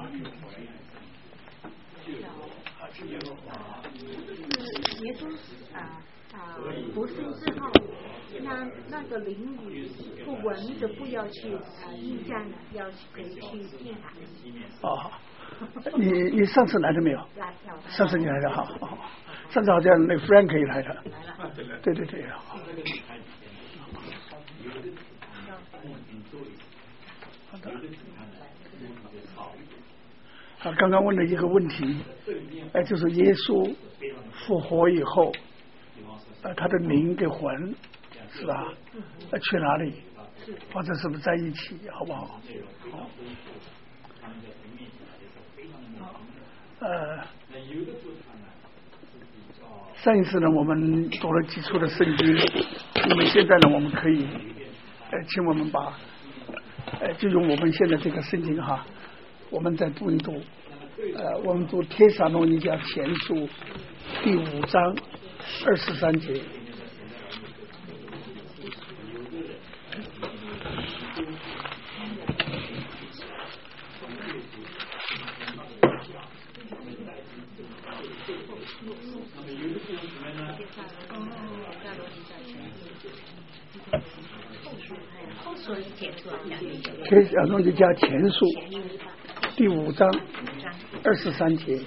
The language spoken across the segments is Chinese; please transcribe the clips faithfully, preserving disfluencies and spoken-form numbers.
就是耶稣啊啊不是之后，那那个灵语不闻的不要去啊驿站了，要可以去天堂。 哦，你你上次来了没有？ 来了。 上次你来的好，哦，上次好像那个 Frank 也来了。来了。对对对。好的。啊，刚刚问了一个问题，哎，就是耶稣复活以后，呃，他的灵跟魂是吧？呃，去哪里？或者是不是在一起？好不好？好。呃，上一次呢，我们读了基础的圣经，那么现在呢，我们可以，呃，请我们把，呃，就用我们现在这个圣经哈，我们再读一读。呃，我们读帖撒罗尼迦前书第五章二十三节。帖撒罗尼迦前书第五章二十三节。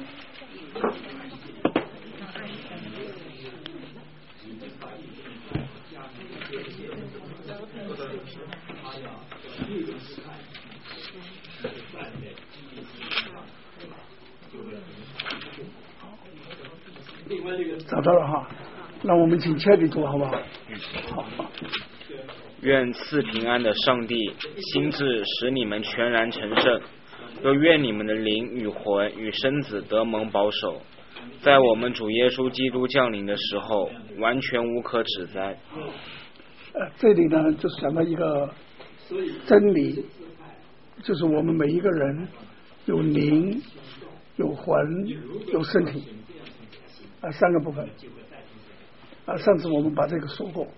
找到了哈，那我们请切里读好不好？好。 愿赐平安的上帝亲自使你们全然成圣，又愿你们的灵与魂与身子得蒙保守，在我们主耶稣基督降临的时候完全无可指摘。 呃，这里呢就是讲到一个真理，就是我们每一个人有灵有魂有身体啊，三个部分啊，上次我们把这个说过。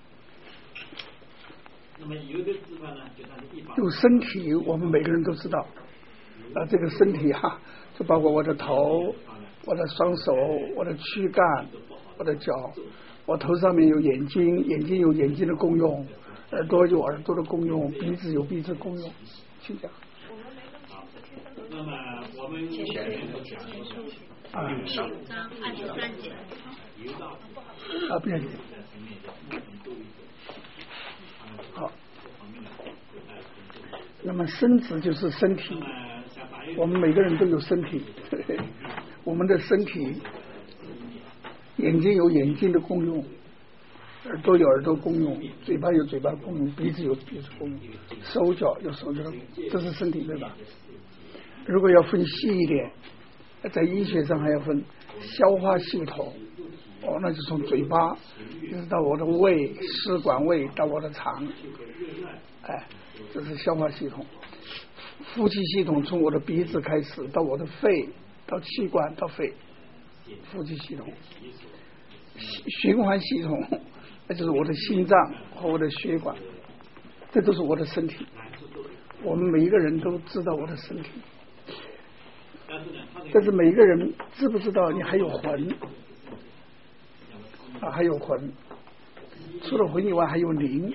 有身体，我们每个人都知道啊，这个身体哈、啊，就包括我的头、我的双手、我的躯干、我的脚，我头上面有眼睛，眼睛有眼睛的功用，耳朵有耳朵的功用，鼻子有鼻子的功用，请讲。 那么我们前面都讲啊， 首章二十三节。 啊，不要紧。好，那么身子就是身体，我们每个人都有身体，我们的身体，眼睛有眼睛的功用，耳朵有耳朵功用，嘴巴有嘴巴功用，鼻子有鼻子功用，手脚有手脚的功用，这是身体对吧？如果要分细一点，在医学上还要分消化系统，哦，那就从嘴巴一直到我的胃、食管胃到我的肠，哎，这是消化系统。呼吸系统从我的鼻子开始到我的肺，到气管到肺，呼吸系统。循环系统，那就是我的心脏和我的血管，这都是我的身体。我们每一个人都知道我的身体，但是每一个人知不知道你还有魂啊？还有魂，除了魂以外还有灵。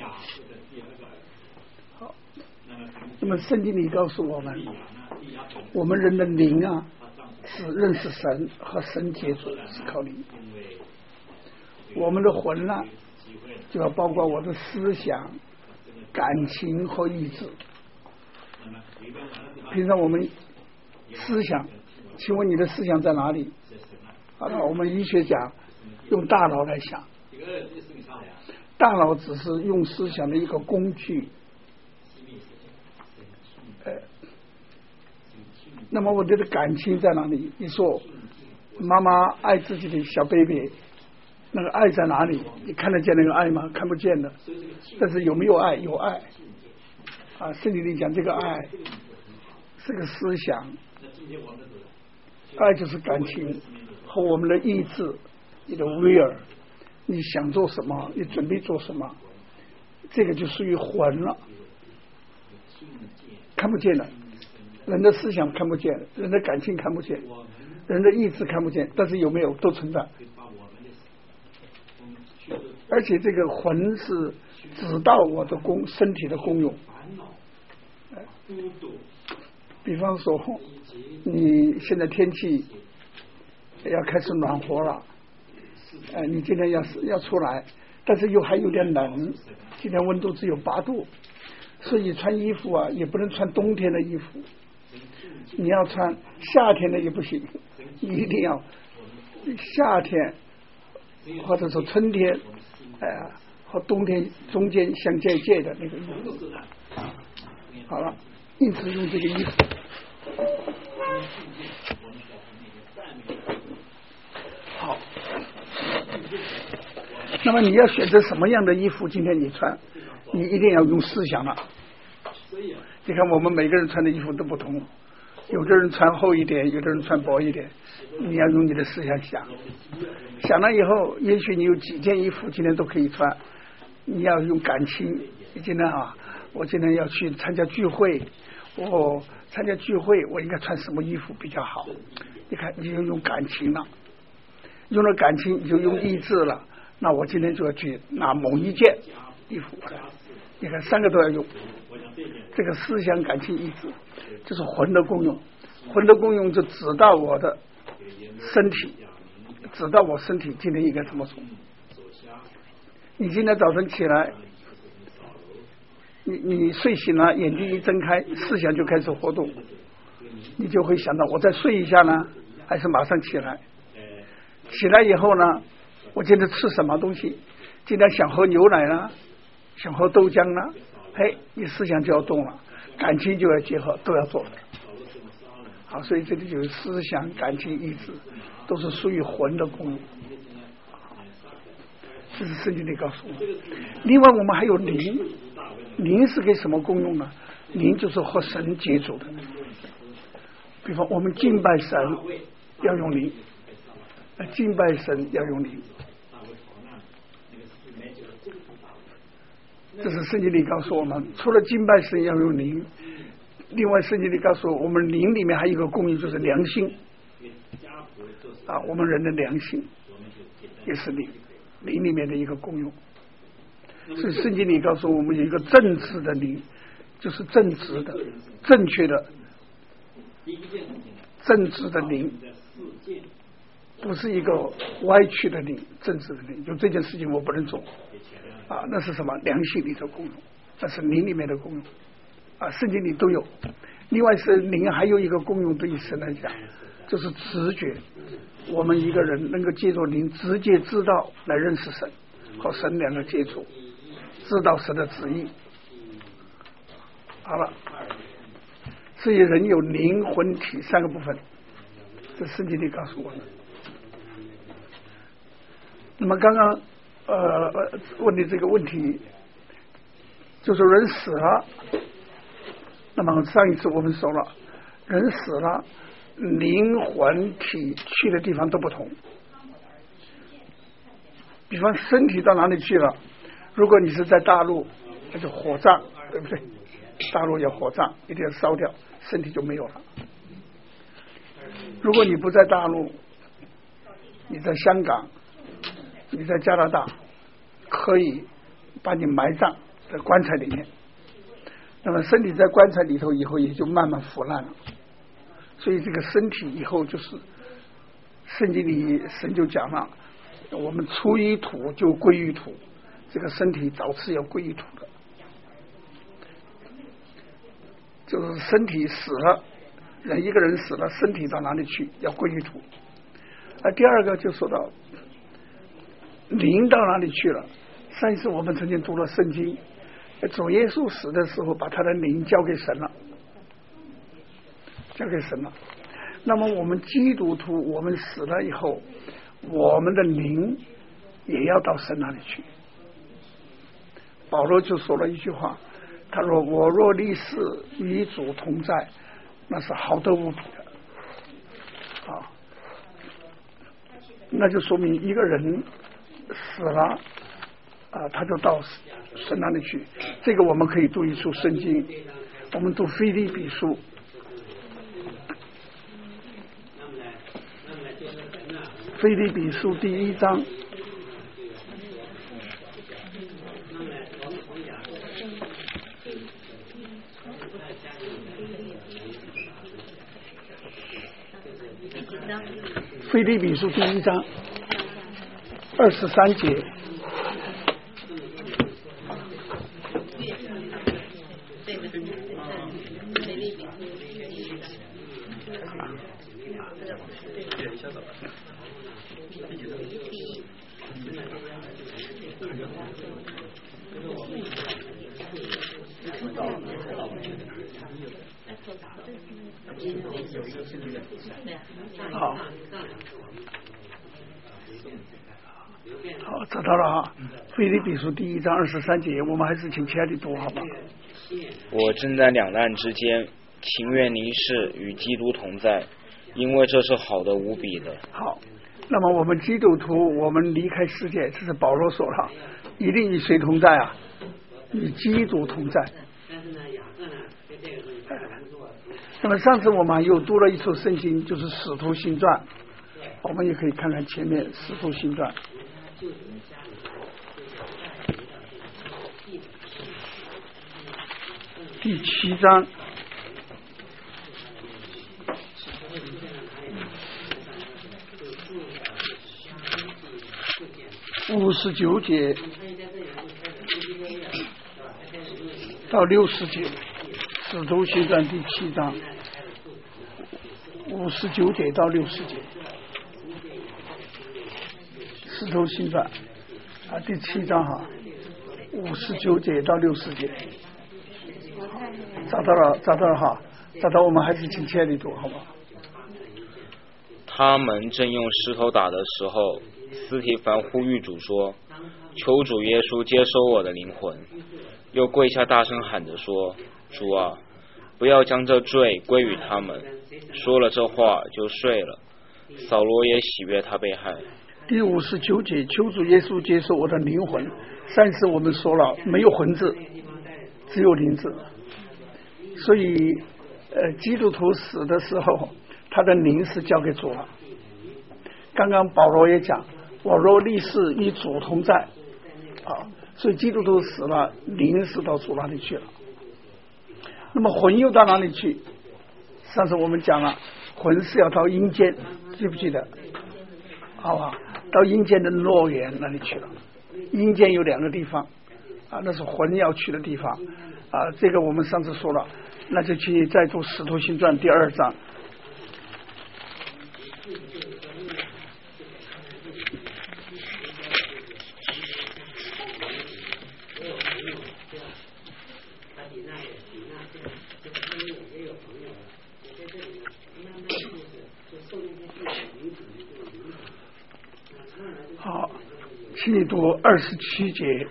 好，那么圣经里告诉我们，我们人的灵啊是认识神和神接触，是靠灵。我们的魂呢、啊，就要包括我的思想、感情和意志。平常我们思想，请问你的思想在哪里？好了，我们医学讲用大脑来想，大脑只是用思想的一个工具。呃，那么我们的感情在哪里？你说妈妈爱自己的小 baby， 那个爱在哪里？你看得见那个爱吗？看不见的。但是有没有爱？有爱。啊，圣经里讲这个爱是个思想，爱就是感情和我们的意志，你的 will， 你想做什么，你准备做什么，这个就属于魂了，看不见的。 人的思想看不见，人的感情看不见，人的意志看不见，但是有没有都存在。而且这个魂是指导我的功身体的功用。比方说，你现在天气要开始暖和了，呃，你今天要要出来，但是又还有点冷，今天温度只有八度，所以穿衣服啊也不能穿冬天的衣服，你要穿夏天的也不行，你一定要夏天或者说春天，哎、呃、和冬天中间相接界的那个衣服。好了，因此用这个衣服。好，那么你要选择什么样的衣服？今天你穿，你一定要用思想了。你看我们每个人穿的衣服都不同，有的人穿厚一点，有的人穿薄一点，你要用你的思想想，想了以后，也许你有几件衣服今天都可以穿，你要用感情。今天啊，我今天要去参加聚会，我参加聚会我应该穿什么衣服比较好？你看，你就用感情了，用了感情你就用意志了。那我今天就要去拿某一件衣服来，你看三个都要用。这个思想、感情、意志，这是魂的功用。魂的功用就指导我的身体，指导我身体今天应该怎么做。你今天早晨起来，你你睡醒了，眼睛一睁开，思想就开始活动，你就会想到我再睡一下呢，还是马上起来？起来以后呢，我今天吃什么东西？今天想喝牛奶呢，想喝豆浆呢，哎，你思想就要动了，感情就要结合，都要做的。好，所以这里就是思想、感情、意志，都是属于魂的功用。这是圣经里告诉我们。另外，我们还有灵，灵是给什么功用呢？灵就是和神接触的。比方我们敬拜神要用灵，敬拜神要用灵。这是圣经里告诉我们，除了敬拜神要用灵，另外圣经里告诉我们，灵里面还有一个功用，就是良心啊，我们人的良心也是灵，灵里面的一个功用。所以圣经里告诉我们有一个正直的灵，就是正直的、正确的、正直的灵，不是一个歪曲的灵，正直的灵。就这件事情我不能做啊，那是什么？良心里的功用，那是灵里面的功用啊，圣经里都有。另外是灵还有一个功用，对于神来讲，就是直觉。我们一个人能够借助灵直接知道来认识神，和神两个接触，知道神的旨意。好了，所以人有灵魂体三个部分，这圣经里告诉我们。那么刚刚呃问的这个问题，就是人死了，那么上一次我们说了，人死了，灵魂体去的地方都不同。比方身体到哪里去了？如果你是在大陆，那就火葬，对不对？大陆要火葬，一定要烧掉，身体就没有了。如果你不在大陆，你在香港，你在加拿大，可以把你埋葬在棺材里面。那么身体在棺材里头以后，也就慢慢腐烂了。所以这个身体以后就是圣经里神就讲了，我们出于土就归于土，这个身体早次要归于土的。就是身体死了，人一个人死了，身体到哪里去？要归于土。而第二个就说到灵到哪里去了？上一次我们曾经读了圣经，主耶稣死的时候，把他的灵交给神了，交给神了。那么我们基督徒，我们死了以后，我们的灵也要到神那里去。保罗就说了一句话，他说：“我若立誓与主同在，那是好得无比的。”啊，那就说明一个人死了啊，他就到神那里去。这个我们可以读一处圣经，我们读腓立比书， 腓立比书第一章。腓立比书第一章二十三节。好，好，找到了哈。腓立比书第一章二十三节，我们还是请亲爱的读好吧。 我正在两难之间，情愿离世与基督同在，因为这是好的无比的。 好，那么我们基督徒，我们离开世界，这是保罗说了，一定与谁同在啊？与基督同在。那么上次我们又读了一处圣经，就是《使徒行传》，我们也可以看看前面《使徒行传》第七章五十九节到六十节，《使徒行传》第七章五十九节到六十节，《使徒行传》啊第七章哈，五十九节到六十节，找到了，找到了哈，找到我们还是请亲爱的读好吗？ 他们正用石头打的时候，司提反呼吁主说：“求主耶稣接收我的灵魂。”又跪下大声喊着说：“主啊，不要将这罪归于他们。”说了这话就睡了。扫罗也喜悦他被害。 第五十九节，求主耶稣接受我的灵魂。上次我们说了，没有魂字，只有灵字。所以，呃，基督徒死的时候，他的灵是交给主了。刚刚保罗也讲，我若立誓与主同在，啊，所以基督徒死了，灵是到主那里去了。那么魂又到哪里去？上次我们讲了，魂是要到阴间，记不记得？好吧，到阴间的乐园那里去了。阴间有两个地方，啊，那是魂要去的地方，啊，这个我们上次说了，那就去再读《使徒行传》第二章。好，请你读二十七节。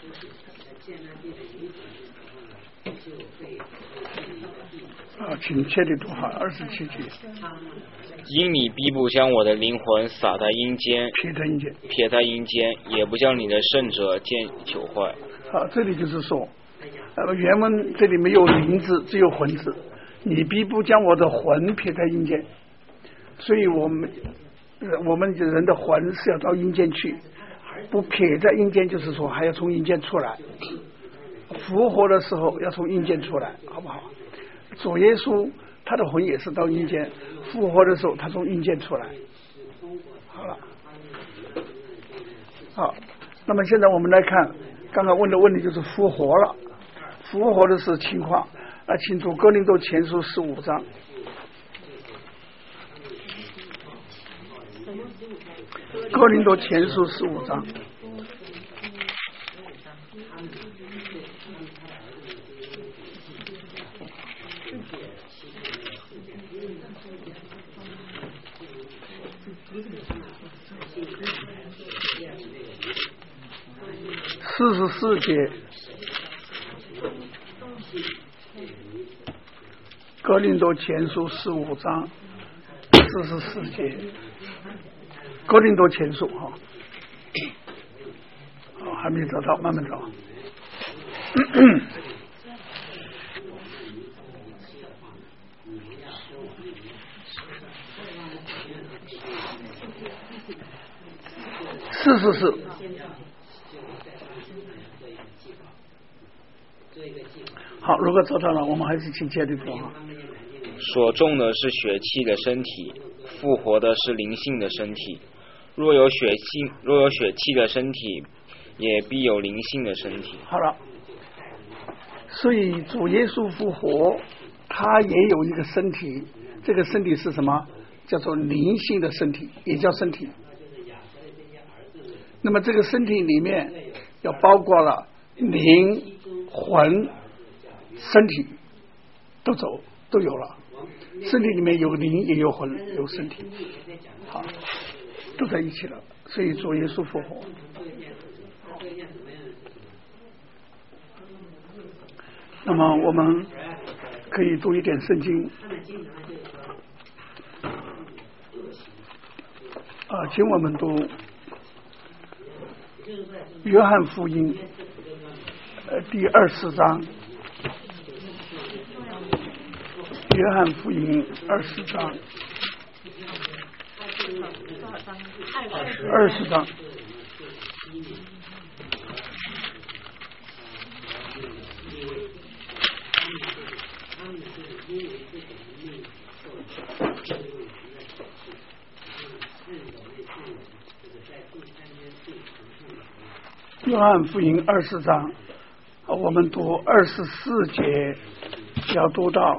啊，请确地读好二十七节。 因你必不将我的灵魂撒在阴间， 撇在阴间， 撇在阴间，也不将你的圣者见朽坏。 好，这里就是说，呃，原文这里没有灵字，只有魂字。你必不将我的魂撇在阴间，所以我们我们人的魂是要到阴间去，不撇在阴间，就是说还要从阴间出来。复活的时候要从阴间出来，好不好？主耶稣他的魂也是到阴间，复活的时候他从阴间出来。好了，好，那么现在我们来看刚刚问的问题，就是复活了，复活的是情况啊，请读哥林多前书十五章。哥林多前书十五章。四十四节，哥林多前书十五章四十四节，哥林多前书哈，哦，还没找到，慢慢找。 是是是。好，如果找到了，我们还是请接着读哈。 所种的是血气的身体，复活的是灵性的身体。若有血气，若有血气的身体，也必有灵性的身体。 好了，所以主耶稣复活，他也有一个身体，这个身体是什么？叫做灵性的身体，也叫身体。那么这个身体里面要包括了灵、魂、身体，都走都有了。身体里面有灵，也有魂，有身体，好，都在一起了。所以主耶稣复活。那么我们可以读一点圣经啊，请我们读约翰福音呃第二十章，约翰福音二十章，二十章。约翰福音二十章，我们读二十四节，要读到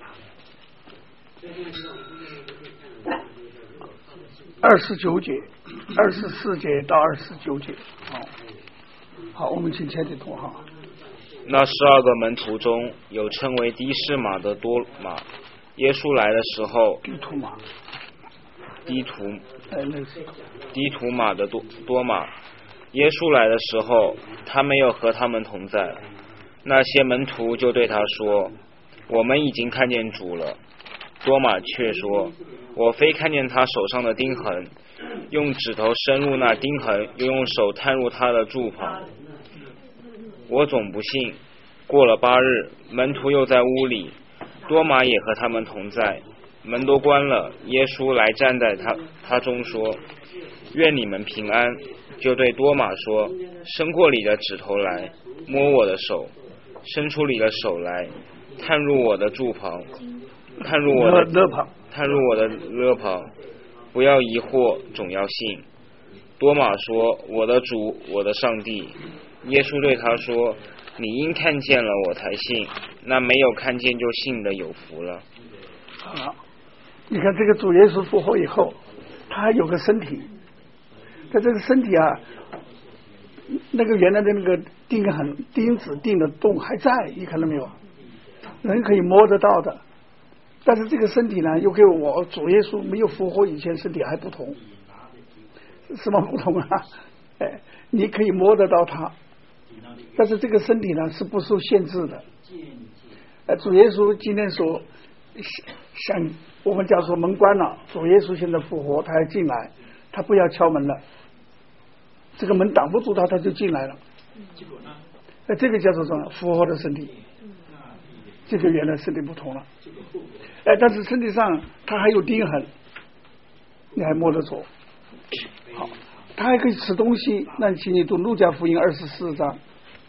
二十九节，二十四节到二十九节。好，好，我们请前几读哈。 那十二个门徒中有称为的士马的多马，耶稣来的时候， 地图马， 低图， 哎，那是低图马的多多马。耶稣来的时候，他没有和他们同在。那些门徒就对他说：“我们已经看见主了。”多马却说：“我非看见他手上的钉痕，用指头深入那钉痕，又用手探入他的柱旁，我总不信。”过了八日，门徒又在屋里，多马也和他们同在。门都关了，耶稣来站在他他中说：“愿你们平安。”就对多马说：“伸过你的指头来，摸我的手；伸出你的手来，探入我的柱旁，探入我的勒旁， 探入我的勒旁。不要疑惑，总要信。”多马说：“我的主，我的上帝。”耶稣对他说：“你因看见了我才信，那没有看见就信的有福了。” 好，你看这个主耶稣复活以后，他还有个身体。在这个身体啊，那个原来的那个钉痕钉子钉的洞还在，你看到没有？人可以摸得到的。但是这个身体呢，又跟我主耶稣没有复活以前身体还不同。什么不同啊？哎，你可以摸得到它，但是这个身体呢是不受限制的。哎，主耶稣今天说，像我们假如说门关了，主耶稣现在复活，他要进来，他不要敲门了。这个门挡不住他，他就进来了。那这个叫做什么？复活的身体。这个原来身体不同了。哎，但是身体上他还有钉痕，你还摸得着。好，他还可以吃东西。那请你读路加福音二十四章。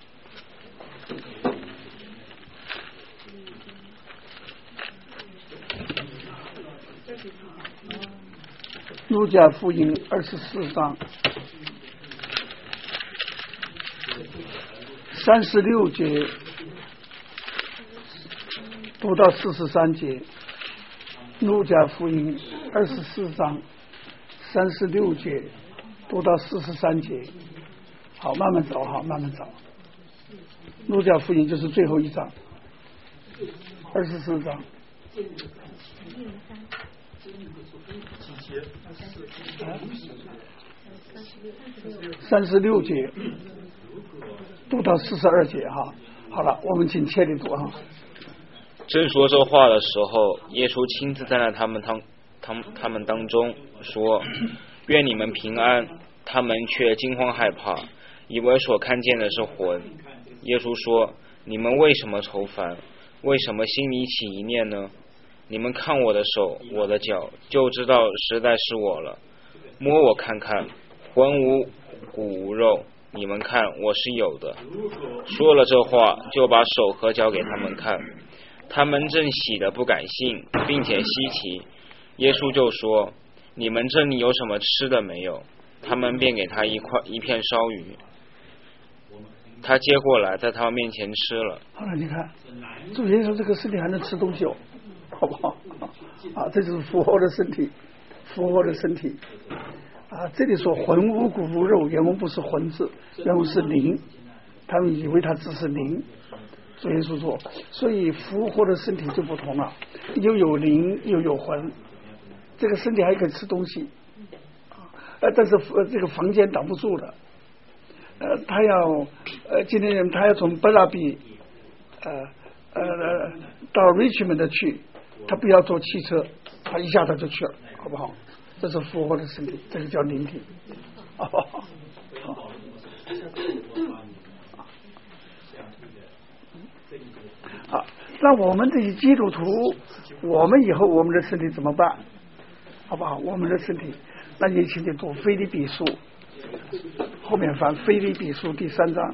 路加福音二十四章。三十六节读到四十三节，路加福音二十四章三十六节读到四十三节。好，慢慢找哈，慢慢找。路加福音就是最后一章，二十四章。三十六节读到四十二节哈。好了，我们请切里读哈。 正说这话的时候，耶稣亲自站在他们当他他们当中说：“愿你们平安。”他们却惊慌害怕，以为所看见的是魂。耶稣说：“你们为什么愁烦？为什么心里起一念呢？ 你们看我的手，我的脚，就知道实在是我了。摸我看看，魂无骨无肉，你们看我是有的。说了这话，就把手和脚给他们看。他们正喜得不敢信，并且稀奇。耶稣就说：你们这里有什么吃的没有？他们便给他一块一片烧鱼。他接过来，在他们面前吃了。 好了，你看，主耶稣这个身体还能吃东西哦，好不好？啊，这就是复活的身体，复活的身体。啊，这里说魂无骨无肉，原文不是魂字，原文是灵。他们以为它只是灵。主耶稣说，所以复活的身体就不同了，又有灵又有魂，这个身体还可以吃东西，呃，但是呃这个房间挡不住的，呃，他要呃今天他要从伯拉比呃呃到 Richmond 去，他不要坐汽车，他一下他就去了，好不好？这是复活的身体，这个叫灵体，好不好？好。好，那我们这些基督徒，我们以后我们的身体怎么办？好不好？我们的身体，那你请你读腓立比书，后面翻腓立比书第三章。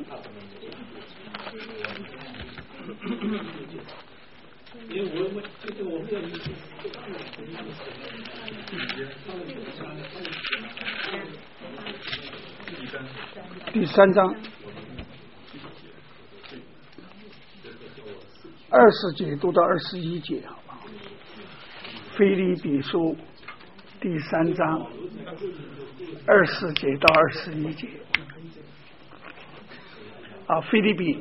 第三章。二十节读到二十一节，好不好？腓立比书第三章二十节到二十一节啊，腓立比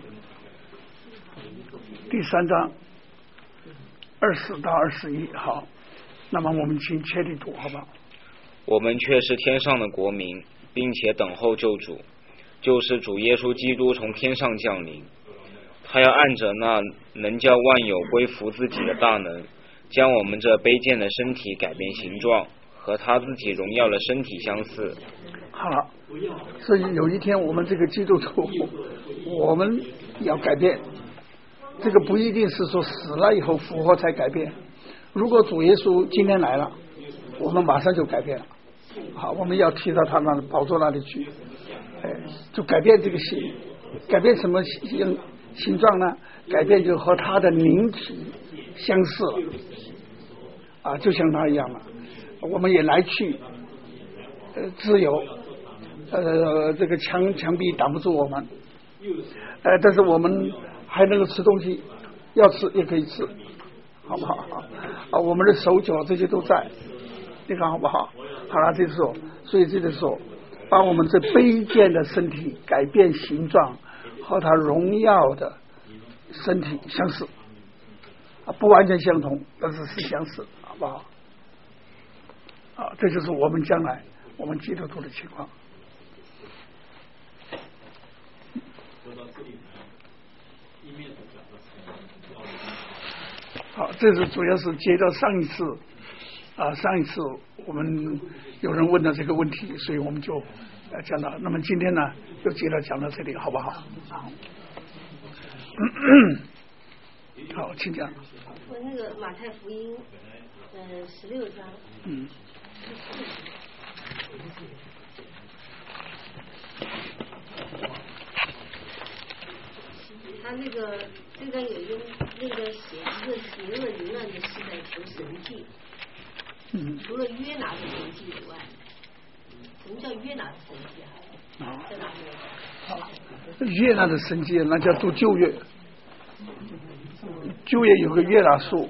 第三章二十到二十一。好，那么我们请切地读，好不好？ 我们却是天上的国民，并且等候救主，就是主耶稣基督从天上降临。他要按着那能叫万有归服自己的大能，将我们这卑贱的身体改变形状，和他自己荣耀的身体相似。 好了，所以有一天我们这个基督徒，我们要改变。这个不一定是说死了以后复活才改变。如果主耶稣今天来了，我们马上就改变了。好，我们要提到他那宝座那里去，哎，就改变这个形，改变什么形形状呢？改变就和他的灵体相似了，啊，就像他一样了。我们也来去，呃，自由，呃，这个墙墙壁挡不住我们，呃，但是我们还能够吃东西，要吃也可以吃，好不好？啊，我们的手脚这些都在，你看好不好？好了，这时候，所以这个时候，把我们这卑贱的身体改变形状，和他荣耀的身体相似，啊，不完全相同，但是是相似，好不好？啊，这就是我们将来我们基督徒的情况。好，这是主要是接到上一次啊，上一次我们有人问到这个问题，所以我们就呃讲到。那么今天呢，就接着讲到这里，好不好？好，好，请讲。 我那个马太福音，呃，十六章。 嗯。 他那个这个有一个那个写一个邪恶淫乱的时代求神迹， 嗯， 除了约拿的神迹以外，什么叫约拿的神迹啊？ 啊， 在哪里？ 好，约拿的神迹那叫读旧约，旧约有个约拿书，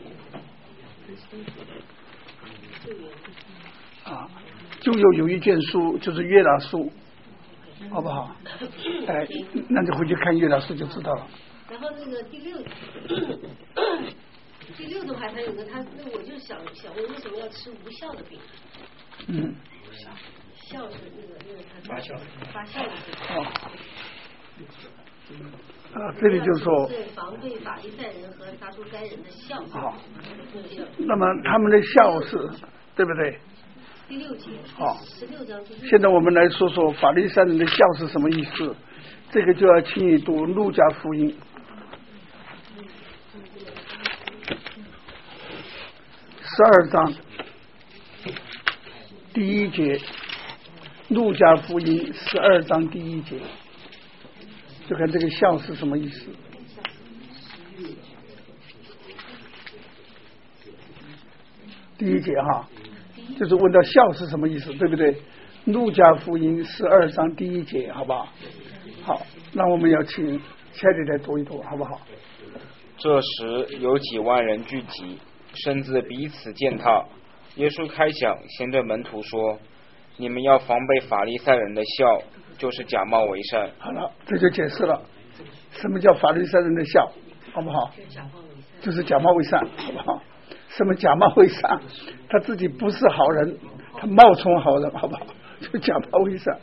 啊，旧约有一卷书就是约拿书，好不好？哎，那就回去看约拿书就知道了。 然后那个第六第六的话，他有个他，那我就想想问，为什么要吃无效的饼？ 嗯， 酵是那个那个他发酵发酵的这个。哦。啊，这里就说是防备法利赛人和撒都该人的酵。 好。那么他们的酵是，对不对？ 第六节。 好。 十六章。 现在我们来说说法利赛人的酵是什么意思？这个就要请你读路加福音。 十二章第一节，路加福音十二章第一节，就看这个笑是什么意思。第一节哈，就是问到笑是什么意思，对不对？路加福音十二章第一节，好不好？好，那我们要请亲爱的来读一读，好不好？ 这时有几万人聚集，甚至彼此践踏。耶稣开讲，先对门徒说：“你们要防备法利赛人的笑，就是假冒为善。” 好了，这就解释了什么叫法利赛人的笑，好不好？就是假冒为善，好不好？什么假冒为善？他自己不是好人，他冒充好人，好不好？就假冒为善。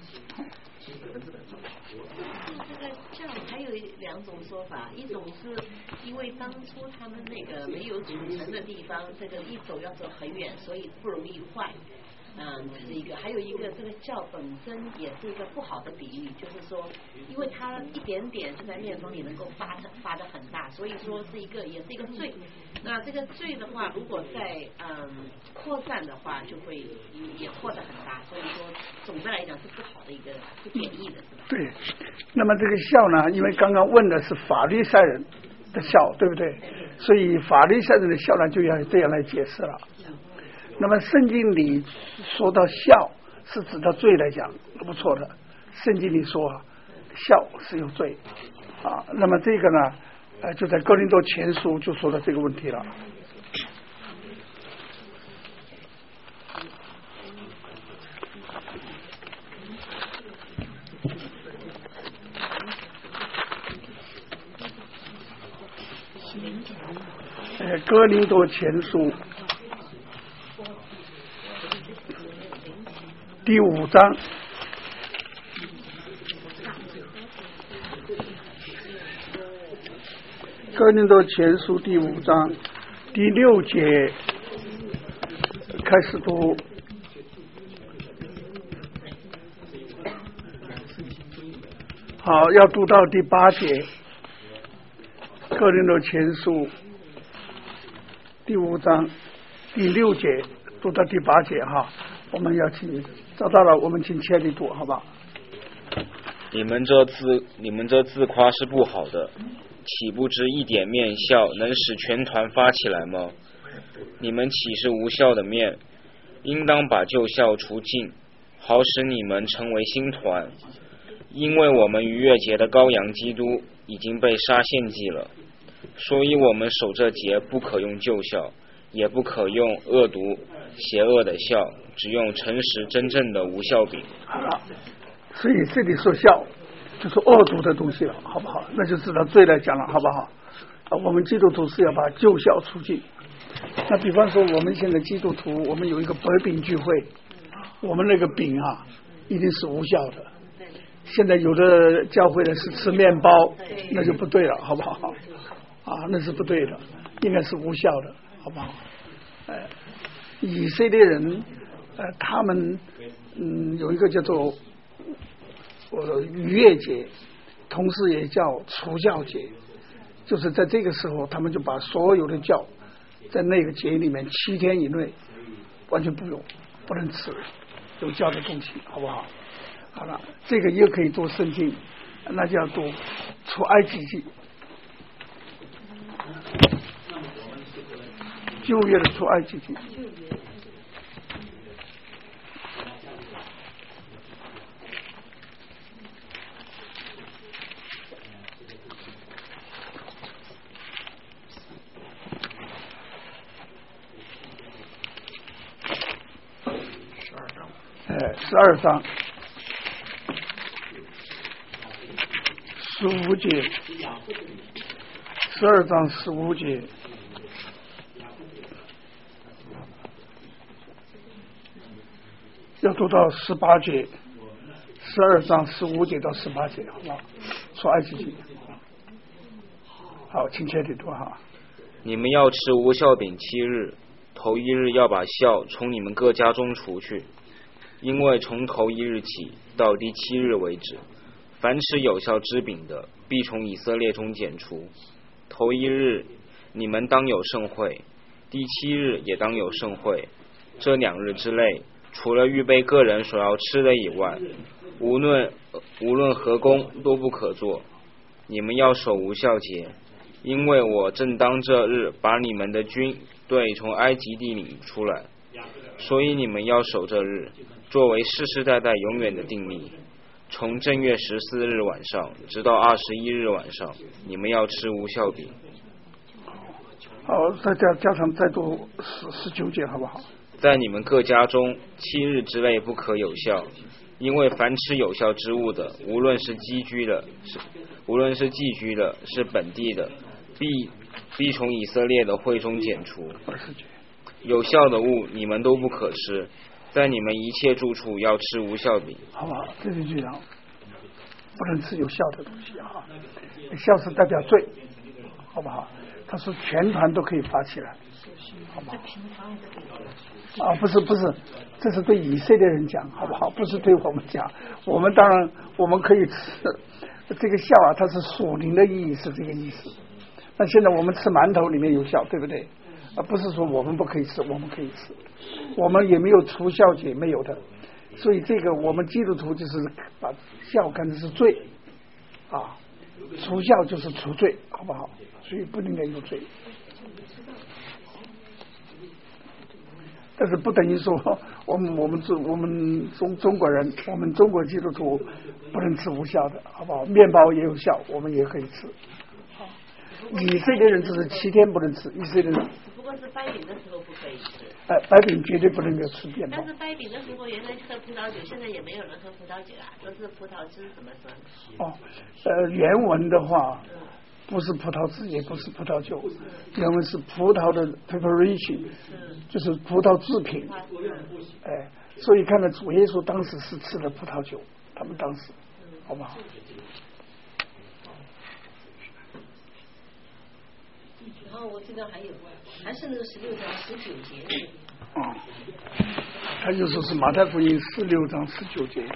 这个还有两种说法，一种是因为当初他们那个没有组成的地方，这个一走要走很远，所以不容易坏。嗯，这是一个，还有一个，这个酵本身也是一个不好的比喻，就是说，因为它一点点就在面风里能够发发得很大，所以说是一个也是一个罪。那这个罪的话，如果在嗯扩散的话，就会也扩得很大，所以说总的来讲是不好的一个，是贬义的，是吧？ 对。那么这个笑呢，因为刚刚问的是法利赛人的笑，对不对？所以法利赛人的笑呢，就要这样来解释了。那么圣经里说到笑是指到罪来讲，不错的。圣经里说笑是有罪啊。那么这个呢，呃，就在哥林多前书就说到这个问题了。呃，哥林多前书第五章哥林多前书第五章第六节开始读，好，要读到第八节。哥林多前书第五章第六节读到第八节哈，我们要请找到了，我们请切里读，好吧？ 你们这自你们这自夸是不好的，岂不知一点面笑能使全团发起来吗？你们岂是无笑的面？应当把旧笑除尽，好使你们成为新团。因为我们逾越节的羔羊基督已经被杀献祭了，所以我们守这节不可用旧笑，也不可用恶毒邪恶的笑，只用诚实真正的无笑柄。 好了，所以这里说笑就是恶毒的东西了，好不好？那就知道罪来讲了，好不好？啊，我们基督徒是要把旧笑除尽。那比方说我们现在基督徒，我们有一个白饼聚会，我们那个饼啊一定是无效的。现在有的教会呢是吃面包，那就不对了，好不好？啊，那是不对的，应该是无效的，好不好？呃，以色列人，呃，他们嗯有一个叫做呃逾越节，同时也叫除酵节，就是在这个时候，他们就把所有的酵在那个节里面七天以内完全不用，不能吃有酵的东西，好不好？好了，这个也可以读圣经，那就要读出埃及记，旧约的出埃及记。呃，十二章。十五节，十二章十五节，要读到十八节，十二章十五节到十八节，好吧？说埃及记。好，请切地读哈。 你们要吃无酵饼七日，头一日要把酵从你们各家中除去，因为从头一日起到第七日为止。凡吃有效之饼的，必从以色列中剪除。头一日，你们当有盛会， 第七日也当有盛会。这两日之内，除了预备个人所要吃的以外，无论无论何工都不可做。你们要守无效节，因为我正当这日把你们的军队从埃及地领出来，所以你们要守这日，作为世世代代永远的定例。从正月十四日晚上直到二十一日晚上，你们要吃无效饼。 好，再加加上再读十十九节好不好？ 在你们各家中七日之内不可有效，因为凡吃有效之物的，无论是寄居的，是无论是寄居的，是本地的，必必从以色列的会中剪除。有效的物你们都不可吃，在你们一切住处要吃无效饼。 好不好？这就这样，不能吃有效的东西啊！效是代表罪，好不好？他说全团都可以发起来，好不好？啊，不是不是，这是对以色列人讲，好不好？不是对我们讲。我们当然我们可以吃这个效啊，它是属灵的意义，是这个意思。那现在我们吃馒头里面有效，对不对？啊，不是说我们不可以吃，我们可以吃，我们也没有除酵节，没有的。所以这个我们基督徒就是把酵看成是罪啊，除酵就是除罪，好不好？所以不应该有罪。但是不等于说我们我们中我们中中国人，我们中国基督徒不能吃无效的，好不好？面包也有效，我们也可以吃。以色列人只是七天不能吃，以色列人。 不过是掰饼的时候不可以吃。 哎，掰饼绝对不能够吃面包。 但是掰饼的时候原来喝葡萄酒，现在也没有人喝葡萄酒啊，都是葡萄汁怎么说？ 哦，呃，原文的话。嗯，不是葡萄汁，也不是葡萄酒，原文是葡萄的 preparation， 就是葡萄制品。哎，所以看到主耶稣当时是吃的葡萄酒，他们当时，好不好？ 然后我知道还有，还是那个十六章十九节。 啊、嗯，他就说是马太福音十六章十九节。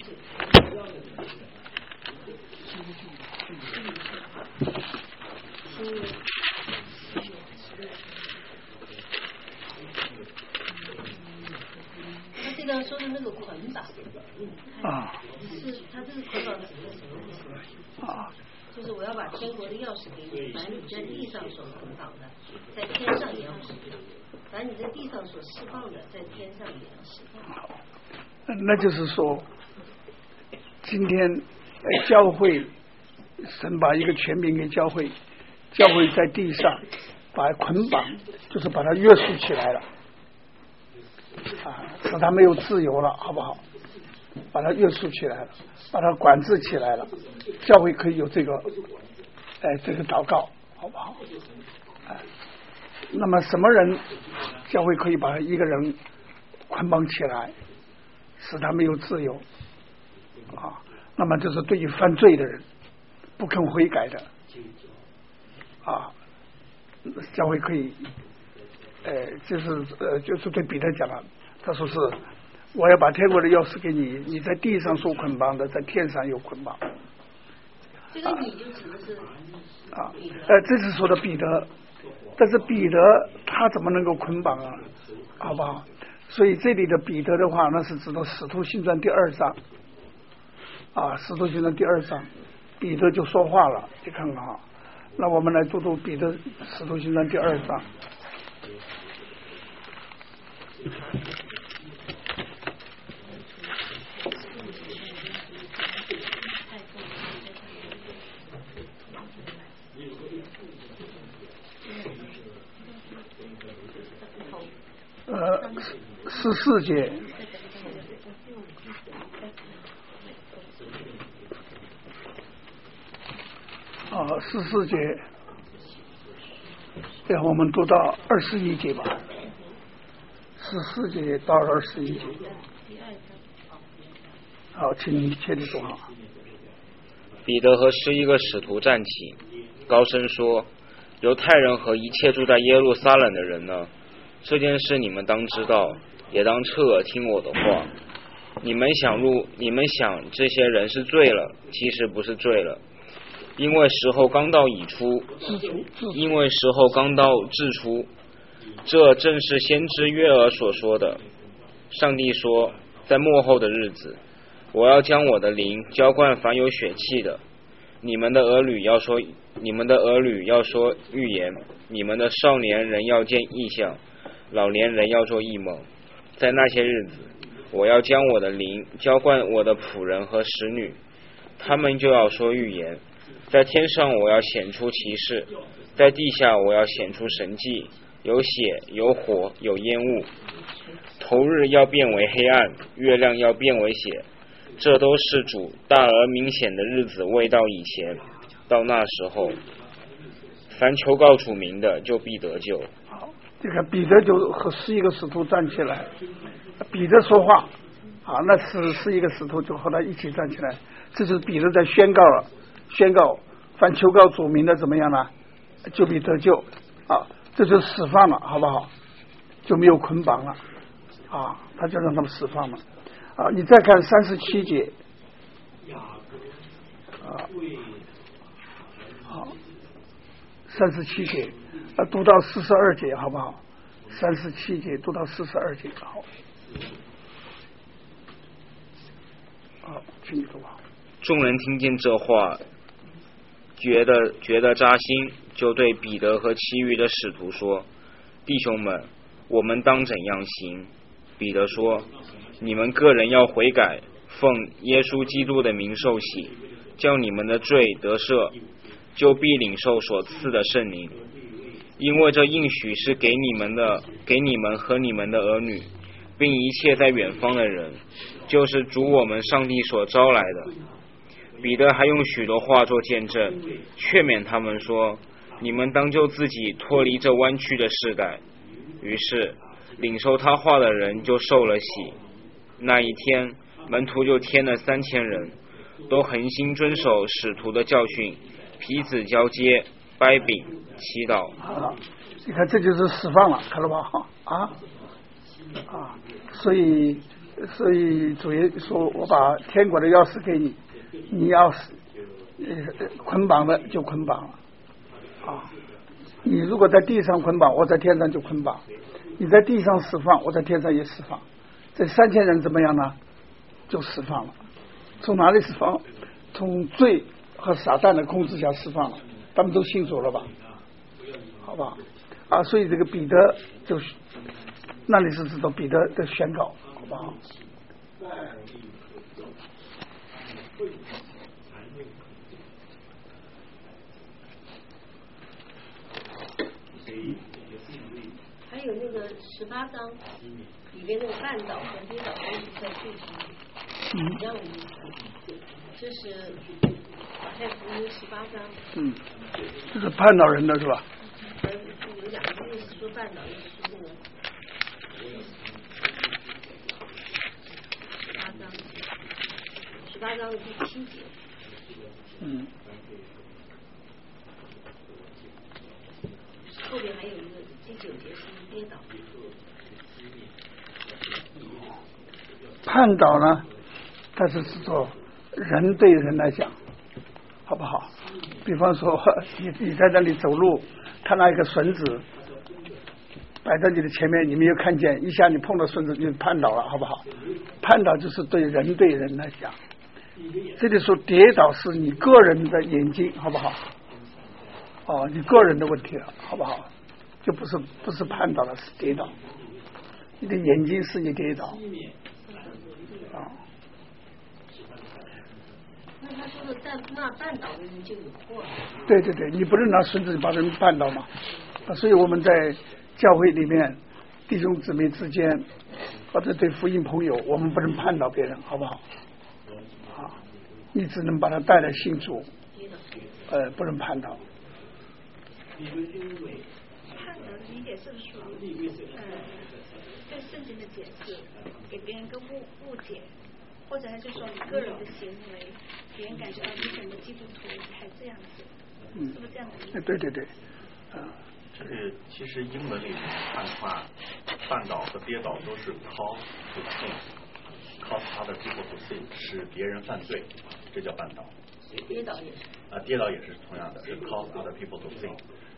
他这个说的那个捆绑啊， 是他这个捆绑是什么意思？啊，就是我要把天国的钥匙给你，把你在地上所捆绑的，在天上也要释放；把你在地上所释放的，在天上也要释放。 那就是说，今天教会神把一个权柄给教会，教会在地上把捆绑，就是把它约束起来了，啊，使他没有自由了，好不好？把它约束起来了，把它管制起来了，教会可以有这个，哎，这个祷告，好不好？哎，那么什么人教会可以把一个人捆绑起来，使他没有自由啊？那么就是对于犯罪的人，不肯悔改的啊，教会可以，呃，就是呃，就是对彼得讲了，他说是我要把天国的钥匙给你，你在地上受捆绑的，在天上有捆绑。 这个你就指的是啊，呃，这是说的彼得，但是彼得他怎么能够捆绑啊？好不好？所以这里的彼得的话，那是指的使徒行传第二章啊，使徒行传第二章，彼得就说话了，你看看啊。那我们来读读彼得使徒行传第二章。呃，十四节。啊，十四节，然后我们读到二十一节吧。十四节到二十一节。好，请你切的读好。 彼得和十一个使徒站起，高声说：“犹太人和一切住在耶路撒冷的人呢？这件事你们当知道，也当侧耳听我的话。你们想入，你们想这些人是罪了，其实不是罪了。因为时候刚到已出，因为时候刚到至出， 这正是先知约珥所说的。上帝说，在末后的日子，我要将我的灵浇灌凡有血气的，你们的儿女要说你们的儿女要说预言，你们的少年人要见异象，老年人要做异梦。在那些日子，我要将我的灵浇灌我的仆人和使女，他们就要说预言。在天上我要显出奇事，在地下我要显出神迹，有血，有火，有烟雾。头日要变为黑暗，月亮要变为血，这都是主大而明显的日子未到以前。到那时候，凡求告主名的，就必得救。 好，这个彼得就和十一个使徒站起来，彼得说话，啊，那十十一个使徒就和他一起站起来，这就是彼得在宣告了，宣告凡求告主名的怎么样呢？就必得救啊，这就释放了，好不好？就没有捆绑了啊，他就让他们释放了啊。你再看三十七节啊，好，三十七节啊，读到四十二节，好不好？三十七节读到四十二节，好，好，请你读吧。 众人听见这话，觉得觉得扎心，就对彼得和其余的使徒说：“弟兄们，我们当怎样行？”彼得说：“你们个人要悔改，奉耶稣基督的名受洗，叫你们的罪得赦，就必领受所赐的圣灵。因为这应许是给你们的，给你们和你们的儿女，并一切在远方的人，就是主我们上帝所招来的。”彼得还用许多话做见证，劝勉他们说：“你们当救自己脱离这弯曲的世代。”于是领受他话的人就受了洗。那一天，门徒就添了三千人，都恒心遵守使徒的教训，彼此交接，掰饼，祈祷。 啊，你看这就是释放了，看到吧？啊啊，所以所以主耶稣说：“我把天国的钥匙给你。”你要是呃捆绑的就捆绑了啊！你如果在地上捆绑，我在天上就捆绑；你在地上释放，我在天上也释放。这三千人怎么样呢？就释放了。从哪里释放？从罪和撒旦的控制下释放了。他们都信主了吧？好吧？啊，所以这个彼得就是那里是知道彼得的宣告，好不好？ 还有那个十八章里面那个绊倒和跌倒都是在具体一样的意思，这是马太福音十八章。嗯， 这是绊倒人的是吧？ 有两个意思，说绊倒，意思是那个十八章，十八章的第七节。 嗯。 后边还有一个第九节是跌倒。 绊倒呢，它是指做人对人来讲，好不好？比方说你你在那里走路，看到一个绳子摆在你的前面，你没有看见，一下你碰到绳子就绊倒了，好不好？绊倒就是对人对人来讲。这里说跌倒是你个人的眼睛，好不好？哦，你个人的问题了，好不好？就不是不是绊倒了，是跌倒。你的眼睛是你跌倒。啊。 那他说的在那绊倒的人就有祸了。 对对对，你不能拿绳子把人绊倒嘛。啊，所以我们在教会里面，弟兄姊妹之间，或者对福音朋友，我们不能绊倒别人，好不好？啊，你只能把他带来信主，呃，不能绊倒。 判的理解是属于呃对圣经的解释，给别人一个误误解，或者还是说你个人的行为，别人感觉到你整个基督徒还这样子， 嗯， 是不是这样的意思？ 对对对，啊， 这个其实英文里面看的话，绊倒和跌倒都是 cause to sin，cause other people to sin， 使别人犯罪，这叫绊倒。 跌倒也是。 啊，跌倒也是同样的，是 cause other people to sin。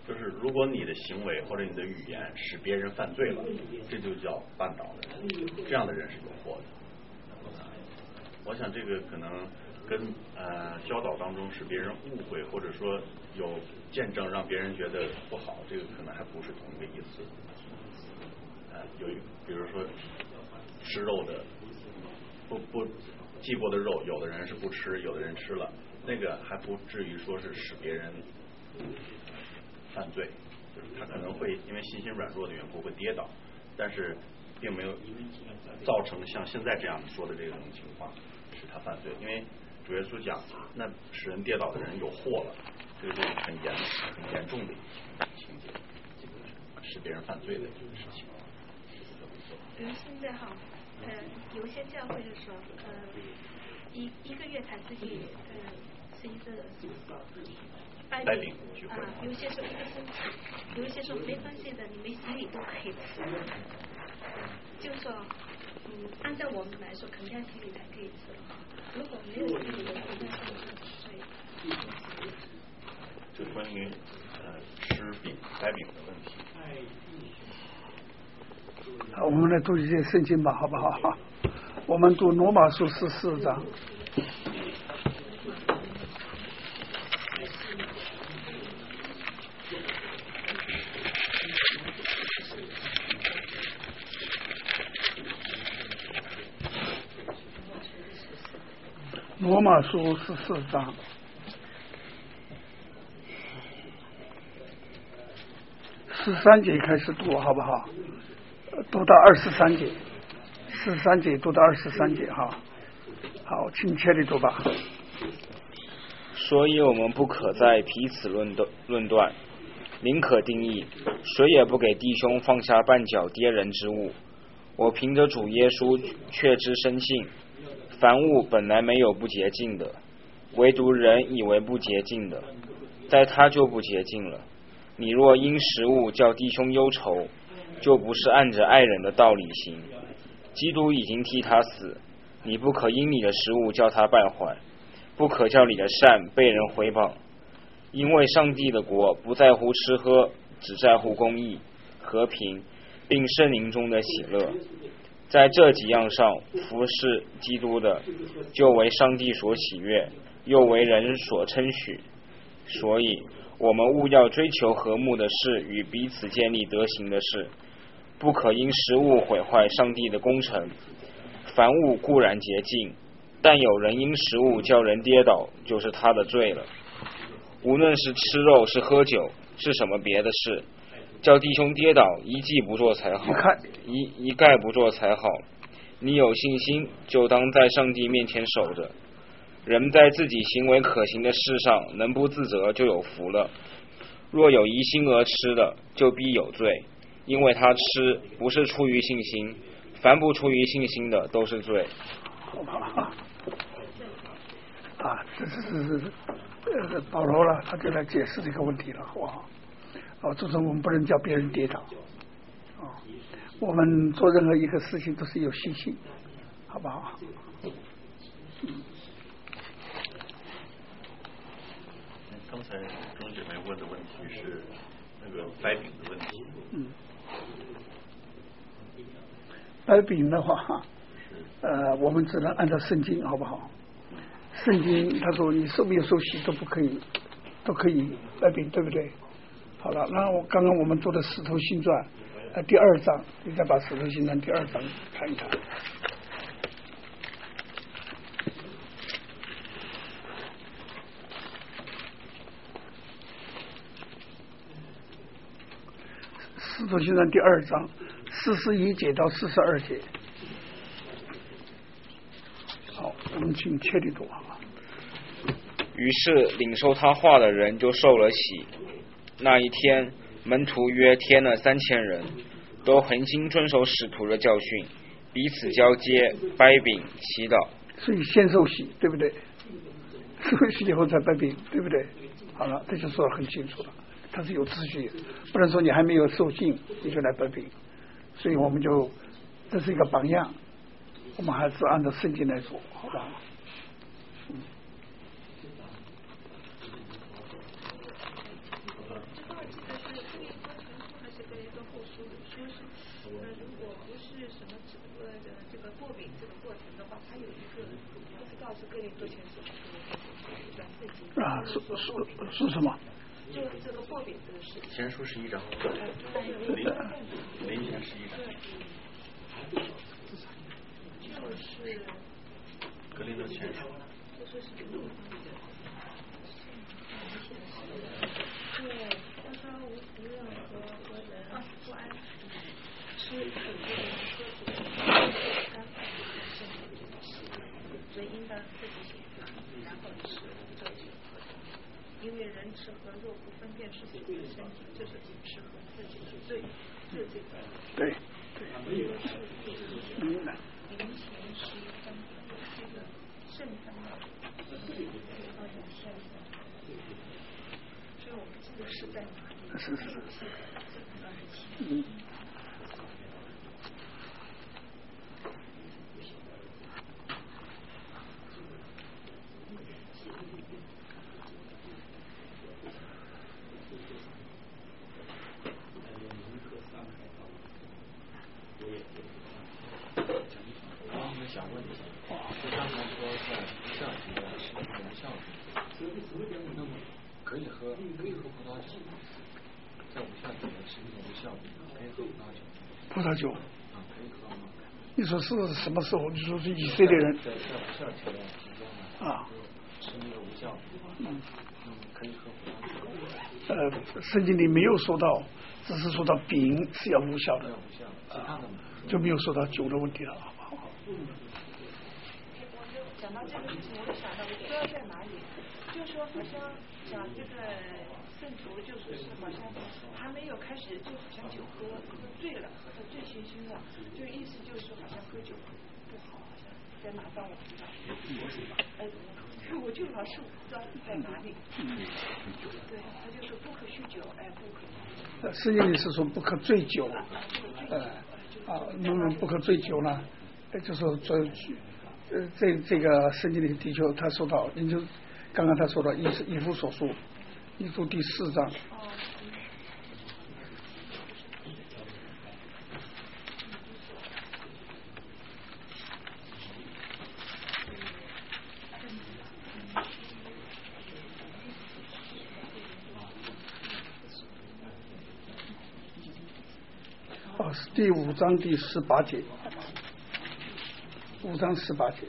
就是如果你的行为或者你的语言使别人犯罪了，这就叫绊倒的人，这样的人是有祸的。我想这个可能跟呃教导当中使别人误会，或者说有见证让别人觉得不好，这个可能还不是同一个意思。呃，有一比如说吃肉的不不祭过的肉，有的人是不吃，有的人吃了，那个还不至于说是使别人犯罪，就是他可能会因为信心软弱的缘故会跌倒，但是并没有造成像现在这样说的这种情况使他犯罪。因为主耶稣讲，那使人跌倒的人有祸了，这个是很严很严重的情节，使别人犯罪的这个事情。 比如现在哈，呃，有些教会就说，呃，一一个月才是一呃是一个掰饼聚会啊，有些说一个星期，有一些说没关系的，你没洗礼都可以吃。就说，嗯，按照我们来说，肯定要洗礼才可以吃。如果没有洗礼的，肯定是所以。 就关于呃吃饼掰饼的问题。 好，我们来读一些圣经吧，好不好？我们读罗马书十四章。罗马书十四章。十三节开始读，好不好？读到二十三节，十三节读到二十三节哈。好，请切里读吧。 所以我们不可再彼此论断，论断，宁可定义，谁也不给弟兄放下绊脚跌人之物。我凭着主耶稣确知深信，凡物本来没有不洁净的，唯独人以为不洁净的，在他就不洁净了。你若因食物叫弟兄忧愁，就不是按着爱人的道理行。基督已经替他死，你不可因你的食物叫他败坏，不可叫你的善被人毁谤。因为上帝的国不在乎吃喝，只在乎公义、和平，并圣灵中的喜乐。在这几样上，服侍基督的，就为上帝所喜悦，又为人所称许。所以我们务要追求和睦的事与彼此建立德行的事，不可因食物毁坏上帝的工程。凡物固然洁净，但有人因食物叫人跌倒，就是他的罪了。无论是吃肉是喝酒是什么别的事，叫弟兄跌倒，一记不做才好，一一概不做才好。你有信心，就当在上帝面前守着。人在自己行为可行的事上能不自责，就有福了。若有疑心而吃的，就必有罪，因为他吃不是出于信心，凡不出于信心的都是罪。 好吧，啊，这是是是呃保罗了，他就来解释这个问题了，好不好？哦，就是我们不能叫别人跌倒，哦，我们做任何一个事情都是有信心，好不好？嗯。 刚才钟姐妹问的问题是那个掰饼的问题。 嗯。掰饼的话，呃，我们只能按照圣经，好不好？圣经他说你受没有受洗都不可以，都可以掰饼，对不对？好了，那我刚刚我们做的《使徒行传》呃第二章，你再把《使徒行传》第二章看一看。使徒行传第二章四十一节到四十二节。好，我们请切里读啊。 于是领受他话的人就受了洗。那一天，门徒约添了三千人，都恒心遵守使徒的教训，彼此交接、掰饼、祈祷。 所以先受洗，对不对？受洗以后再掰饼，对不对？好了，这就说得很清楚了。它是有秩序，不能说你还没有受浸你就来掰饼，所以我们就这是一个榜样，我们还是按照圣经来做，好吧？嗯。 之后这个呃这个过饼这个过程的话，它有一个不知道是哥林多前书还是一段圣经啊，是是是什么？ 就这个过饼这个事情。 前书十一章，林林前十一章。 就是格林多前书。 就是是对，他说无无任何和人不安吃主的人喝主的人干饭圣洁这个事，所以应当自己写上，然后吃这酒喝酒，因为人吃喝若不分辨是自己的身体，这是吃喝自己是罪，是这个对对， 嗯， 零钱十一分这个圣分的。所以我不记得是在哪里。 是是是。嗯。 想问一下，就刚才说在无效情况是无效的，那么可以喝可以喝葡萄酒，在无效情况是无效的，可以喝葡萄酒。 葡萄酒。 啊，可以喝吗？ 你说是什么时候？你说是以色列人。 在在无效情况期间呢？ 啊。 吃那个无效的。 嗯。 嗯，可以喝葡萄酒。 呃，圣经里没有说到，只是说到饼是要无效的。 要无效，其他的就没有说到酒的问题了。 讲到这个事情，我就想到，我不知道在哪里，就是说好像讲这个圣徒，就说是好像还没有开始，就好像酒喝喝醉了，喝的醉醺醺了，就意思就是说好像喝酒不好，好像在哪段我不知道。哎，我就老是不知道在哪里。对，他就说不可酗酒，哎，不可。 圣经里是说不可醉酒，呃啊，那么不可醉酒呢，就是说呃，这这个圣经里的确他说到，你就刚刚他说到以以弗所书，以弗第四章。哦，是第五章第十八节。五章十八节。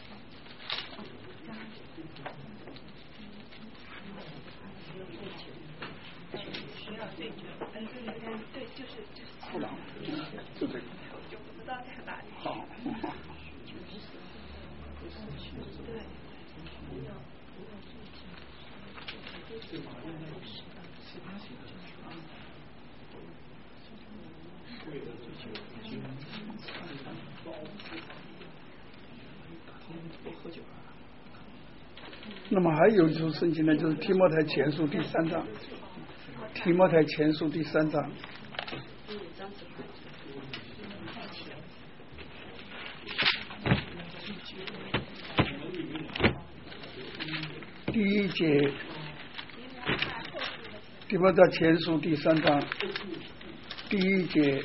对，就是就是。 布朗，就这个。 就不知道在哪里。 好。 对。 那么还有就是圣经呢，就是提摩太前书第三章，提摩太前书第三章。第一节，提摩太前书第三章，第一节。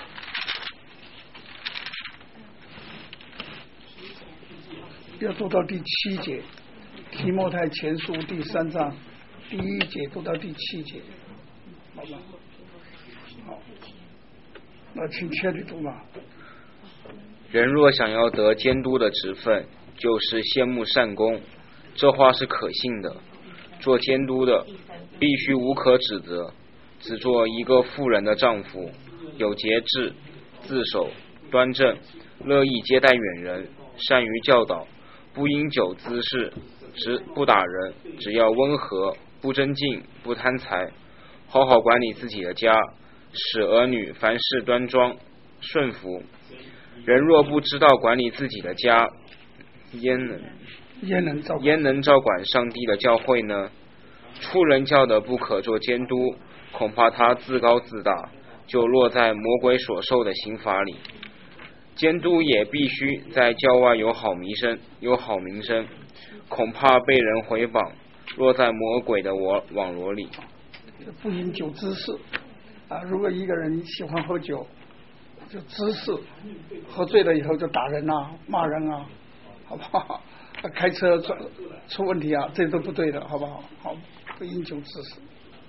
要读到第七节，提摩太前书第三章第一节读到第七节，好吧？好，那请切里读吧。 人若想要得监督的职分，就是羡慕善功，这话是可信的。做监督的必须无可指责，只做一个妇人的丈夫，有节制，自守，端正，乐意接待远人，善于教导，不因酒滋事，只不打人，只要温和，不争竞，不贪财，好好管理自己的家，使儿女凡事端庄顺服。人若不知道管理自己的家，焉能焉能照焉能照管上帝的教会呢？出人教的不可做监督，恐怕他自高自大，就落在魔鬼所受的刑罚里。监督也必须在教外有好名声，有好名声，恐怕被人毁谤，落在魔鬼的网网罗里。 不饮酒滋事啊！如果一个人喜欢喝酒， 就知识，喝醉了以后就打人啊、骂人啊，好不好？开车出出问题啊，这都不对的，好不好？好，不应求知识。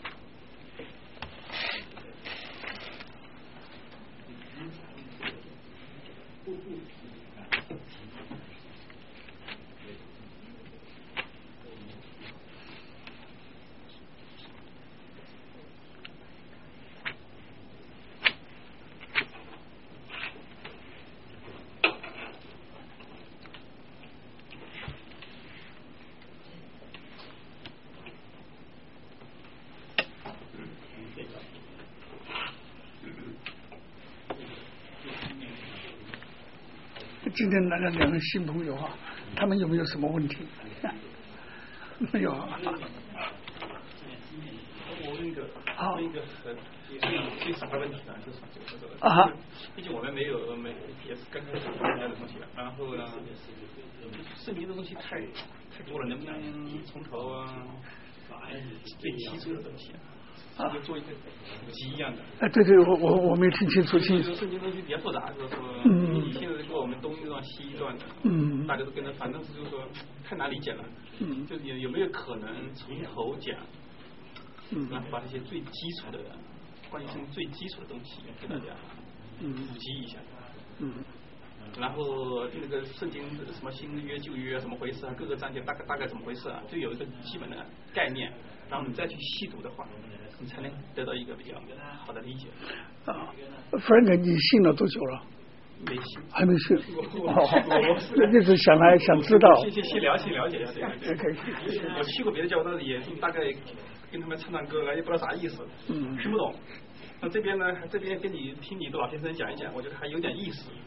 今天来了两个新朋友啊，他们有没有什么问题？没有啊。 我问一个，问一个很也是最傻的问题啊，就是就是啊， 毕竟我们没有没也是刚开始学这样的东西了，然后呢，圣经的东西太太多了，能不能从头啊最基础的东西啊，就做一个普及一样的？ 哎，对对，我我我没听清楚清楚。 圣经东西比较复杂，就是说， 嗯， 你现在跟我们东一段西一段的， 嗯， 大家都跟着，反正是就是说太难理解了， 嗯， 就有有没有可能从头讲？ 嗯， 然后把这些最基础的关于圣经最基础的东西给大家普及一下。 嗯。 然后那个圣经什么新约旧约怎么回事啊？各个章节大概大概怎么回事啊？就有一个基本的概念，然后你再去细读的话，你才能得到一个比较好的理解。 啊 ，Frank， 你信了多久了？ 没信， 还没信。 我我那就是想来想知道。 先先先了解了解一下这个。 可以。 我去过别的教堂，也大概跟他们唱唱歌了，也不知道啥意思， 嗯， 听不懂。那这边呢？这边跟你听你的老先生讲一讲，我觉得还有点意思。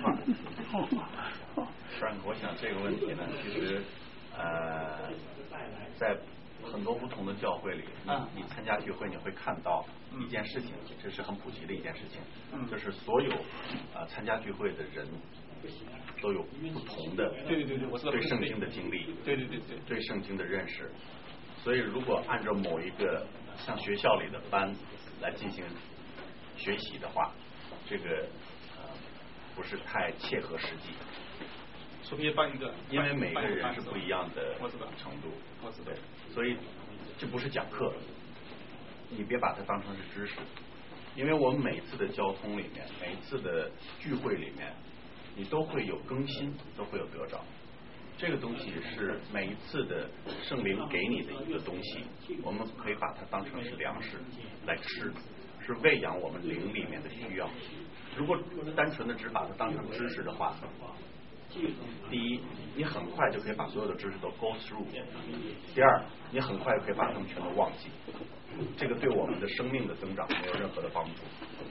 Frank，我想这个问题呢，其实呃，在很多不同的教会里， 啊、 你参加聚会你会看到一件事情，这是很普及的一件事情，嗯、就是所有呃参加聚会的人都有不同的对对对对，我知道对圣经的经历， 对对对对， 对圣经的认识。所以，如果按照某一个像学校里的班来进行学习的话，这个呃不是太切合实际。 除非办一个， 因为每个人是不一样的程度， 我知道， 所以这不是讲课，你别把它当成是知识，因为我们每一次的交通里面，每一次的聚会里面，你都会有更新，都会有得着。这个东西是每一次的圣灵给你的一个东西，我们可以把它当成是粮食来吃，是喂养我们灵里面的需要。如果单纯的只把它当成知识的话，第一，你很快就可以把所有的知识都 go through； 第二，你很快就可以把它们全都忘记。这个对我们的生命的增长没有任何的帮助。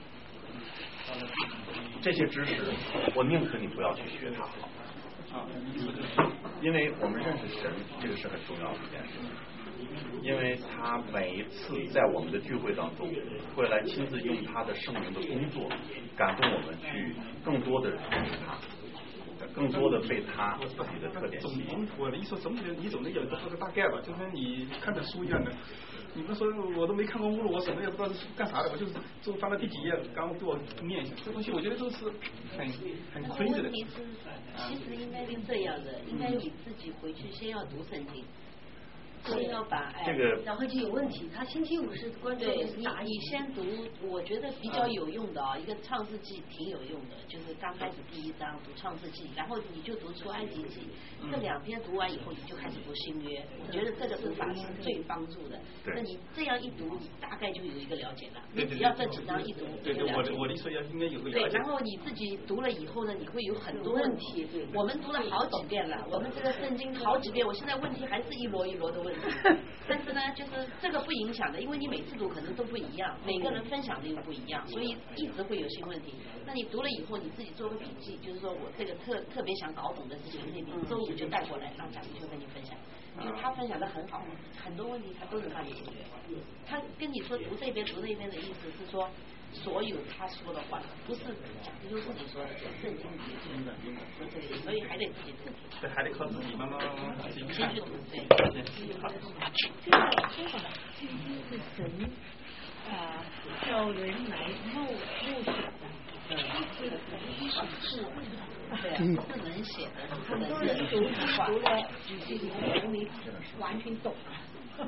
这些知识，我宁可你不要去学它好。因为我们认识神，这个是很重要的一件事情。因为他每一次在我们的聚会当中，会来亲自用他的圣灵的工作，感动我们去更多的认识他，更多的被他自己的特点吸引。 我的意思，总体你总得有一个大概吧，就跟你看本书一样的。你们说我都没看过目录，我什么也不知道是干啥的，我就是就翻到第几页，刚刚给我念一下，这东西我觉得都是很很亏的。 问题是，其实应该是这样的，应该你自己回去先要读圣经。先要把哎， 这个然后就有问题。他星期五是关注对你，你先读，我觉得比较有用的啊、哦，一个创世纪挺有用的，就是刚开始第一章读创世纪，然后你就读出埃及记，这两篇读完以后，你就开始读新约。我觉得这个读法是最帮助的。那你这样一读，你大概就有一个了解了。你只要这几章一读， 对对，我的我的意思要应该有个了解。 对，然后你自己读了以后呢，你会有很多问题。对，我们读了好几遍了，我们这个圣经好几遍，我现在问题还是一摞一摞的问题。但是呢，就是这个不影响的，因为你每次读可能都不一样，每个人分享的又不一样，所以一直会有新问题。那你读了以后，你自己做个笔记，就是说我这个特特别想搞懂的事情，那你周五就带过来，让讲师就跟你分享。就他分享的很好，很多问题他都能帮你解决。他跟你说读这边读那边的意思是说，所有他说的话不是讲师就自己说的，是圣经里面的，所以还得自己自己。 对，还得靠自己慢慢慢慢自己先去读，对。 好，这个这个圣经是神啊叫人来默默想的， 第一。 不能写的， 很多人读读了几句以后，你完全懂了。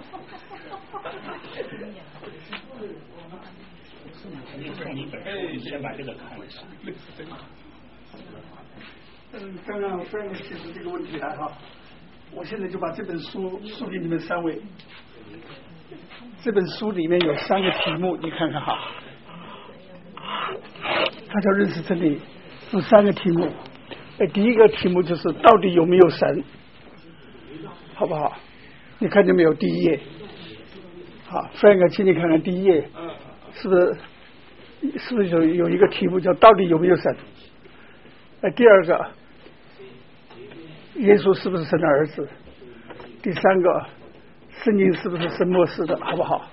哎，先把这个看了。 嗯，刚刚虽然提出这个问题来哈，我现在就把这本书送给你们三位。这本书里面有三个题目，你看看哈。它叫认识真理，有三个题目。哎，第一个题目就是到底有没有神，好不好？你看见没有？第一页。好，翻个，请你看看第一页，是不是？是不是有有一个题目叫到底有没有神？哎，第二个，耶稣是不是神的儿子？第三个，圣经是不是神默示的，好不好？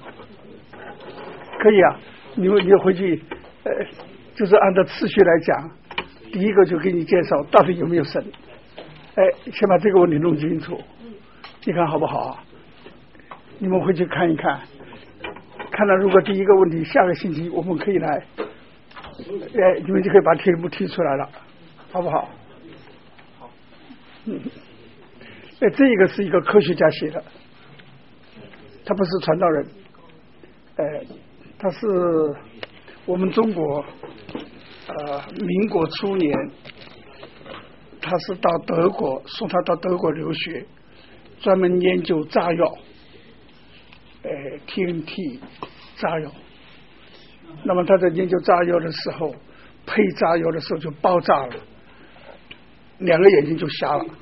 可以啊，你你回去，呃，就是按照次序来讲，第一个就给你介绍到底有没有神。哎，先把这个问题弄清楚，你看好不好啊？你们回去看一看，看到如果第一个问题下个星期我们可以来，哎，你们就可以把题目提出来了，好不好？好。嗯。哎，这个是一个科学家写的，他不是传道人，哎，他是我们中国呃民国初年，他是到德国，送他到德国留学，专门研究炸药。呃 ，T N T 炸药，那么他在研究炸药的时候，配炸药的时候就爆炸了，两个眼睛就瞎了。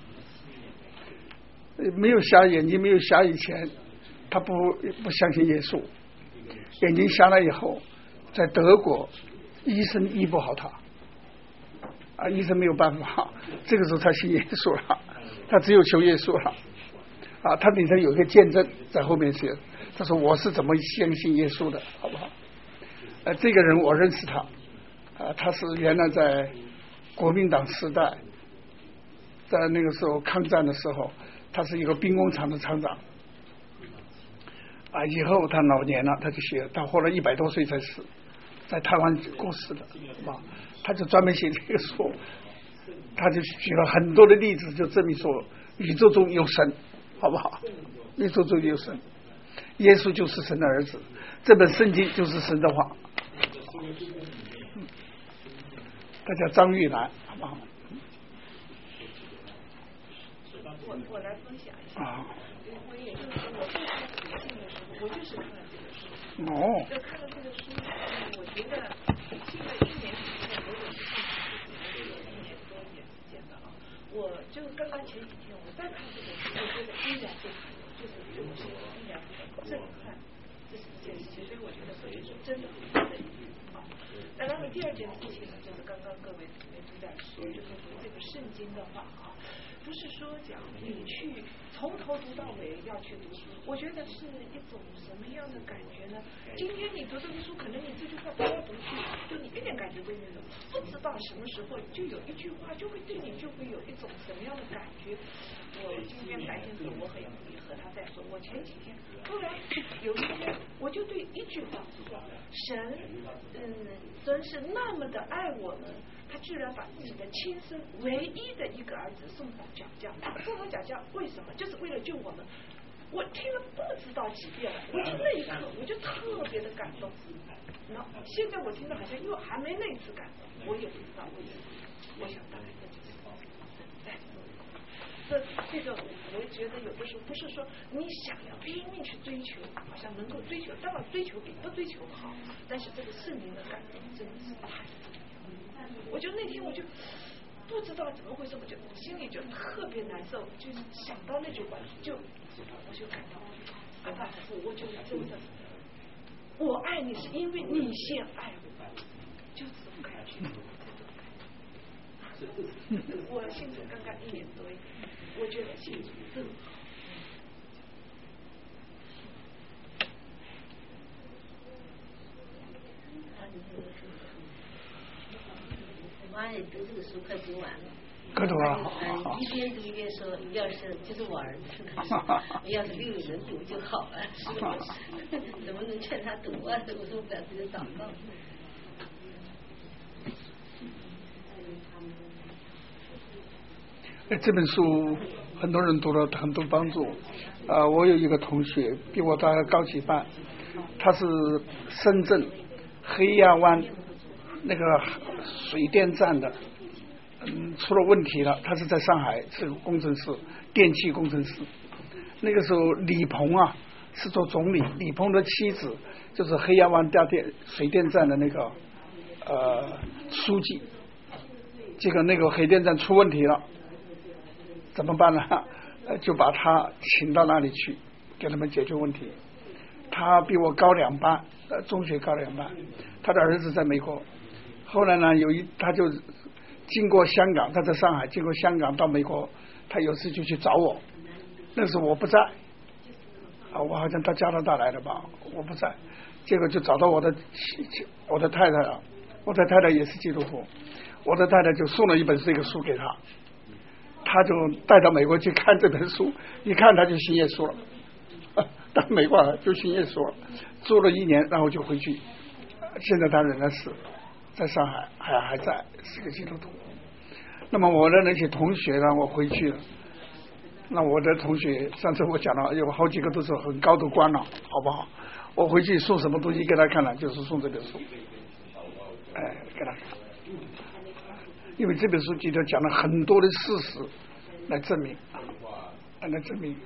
没有瞎眼睛，没有瞎以前，他不不相信耶稣。眼睛瞎了以后，在德国，医生医不好他，啊，医生没有办法，这个时候他信耶稣了，他只有求耶稣了。啊，他里头有一个见证在后面写。他说我是怎么相信耶稣的，好不好？呃，这个人我认识他，啊、呃，他是原来在国民党时代，在那个时候抗战的时候，他是一个兵工厂的厂长，啊，以后他老年了，他就写，他活了一百多岁才死，在台湾过世的，好吧？他就专门写这个书，他就举了很多的例子，就证明说宇宙中有神，好不好？宇宙中有神。耶稣就是神的儿子，这本圣经就是神的话。他叫张玉兰，好不好？ 我我来分享一下。 啊。 我也就是我最开始信的时候，我就是看了这个书。 哦。 就看了这个书，我觉得信了一年时间，我有是信一年多一点时间的啊。我就刚刚前几天我再看这个书，我觉得依然对他就是对我心里依然震撼，这是一件事情，所以我觉得这就是真的很真啊。那然后第二件事情呢，就是刚刚各位姊妹都在说，就是读这个圣经的话啊，不是说讲你去从头读到尾要去读书，我觉得是一种什么样的感觉呢？今天你读这个书，可能你这句话不要读去，就你一点感觉都没有，不知道什么时候就有一句话就会对你就会有一种什么样的感觉。我今天白天走，我很容易和他在说，我前几天突然有一天，我就对一句话说，神，嗯，真是那么的爱我们，他居然把自己的亲生唯一的一个儿子送到脚架，送到脚架为什么？就是为了救我们。我听了不知道几遍了，我就那一刻我就特别的感动。然后现在我听到好像又还没那次感动，我也不知道为什么。我想大概这就是在这这个我觉得有的时候不是说你想要拼命去追求，好像能够追求，当然追求比不追求好，但是这个圣灵的感动真的是太重要了。我就那天我就不知道怎么回事，我就心里就特别难受，就是想到那句话，就我就感到阿爸父，我觉得真的，我爱你是因为你先爱我，就这种感觉。我信主刚刚一年多，我觉得信主真好。 我妈也读这个书快读完了。 可读啊！ 嗯，一边读一边说，要是就是我儿子，要是六人读就好了，是不是？怎么能劝他读啊？我说不要这个祷告。 这本书很多人读了很多帮助。啊、呃，我有一个同学比我大概高几班，他是深圳黑亚湾那个水电站的，嗯，出了问题了。他是在上海是个工程师，电气工程师。那个时候李鹏啊是做总理，李鹏的妻子就是黑亚湾大电水电站的那个呃书记。结果那个黑电站出问题了，怎么办呢？就把他请到那里去，给他们解决问题。他比我高两班，呃，中学高两班。他的儿子在美国，后来呢，有一他就经过香港，他在上海，经过香港到美国，他有次就去找我，那时候我不在，啊，我好像到加拿大来的吧，我不在，结果就找到我的我的太太了，我的太太也是基督徒。我的太太就送了一本这个书给他，他就带到美国去看这本书，一看他就信耶稣了，到美国就信耶稣了，住了一年，然后就回去。现在他仍然是在上海，还还在是个基督徒。那么我的那些同学呢，我回去了，那我的同学上次我讲了，有好几个都是很高的官了，好不好？我回去送什么东西给他看了，就是送这本书，哎，给他看。因为这本书里头讲了很多的事实来证明，来证明。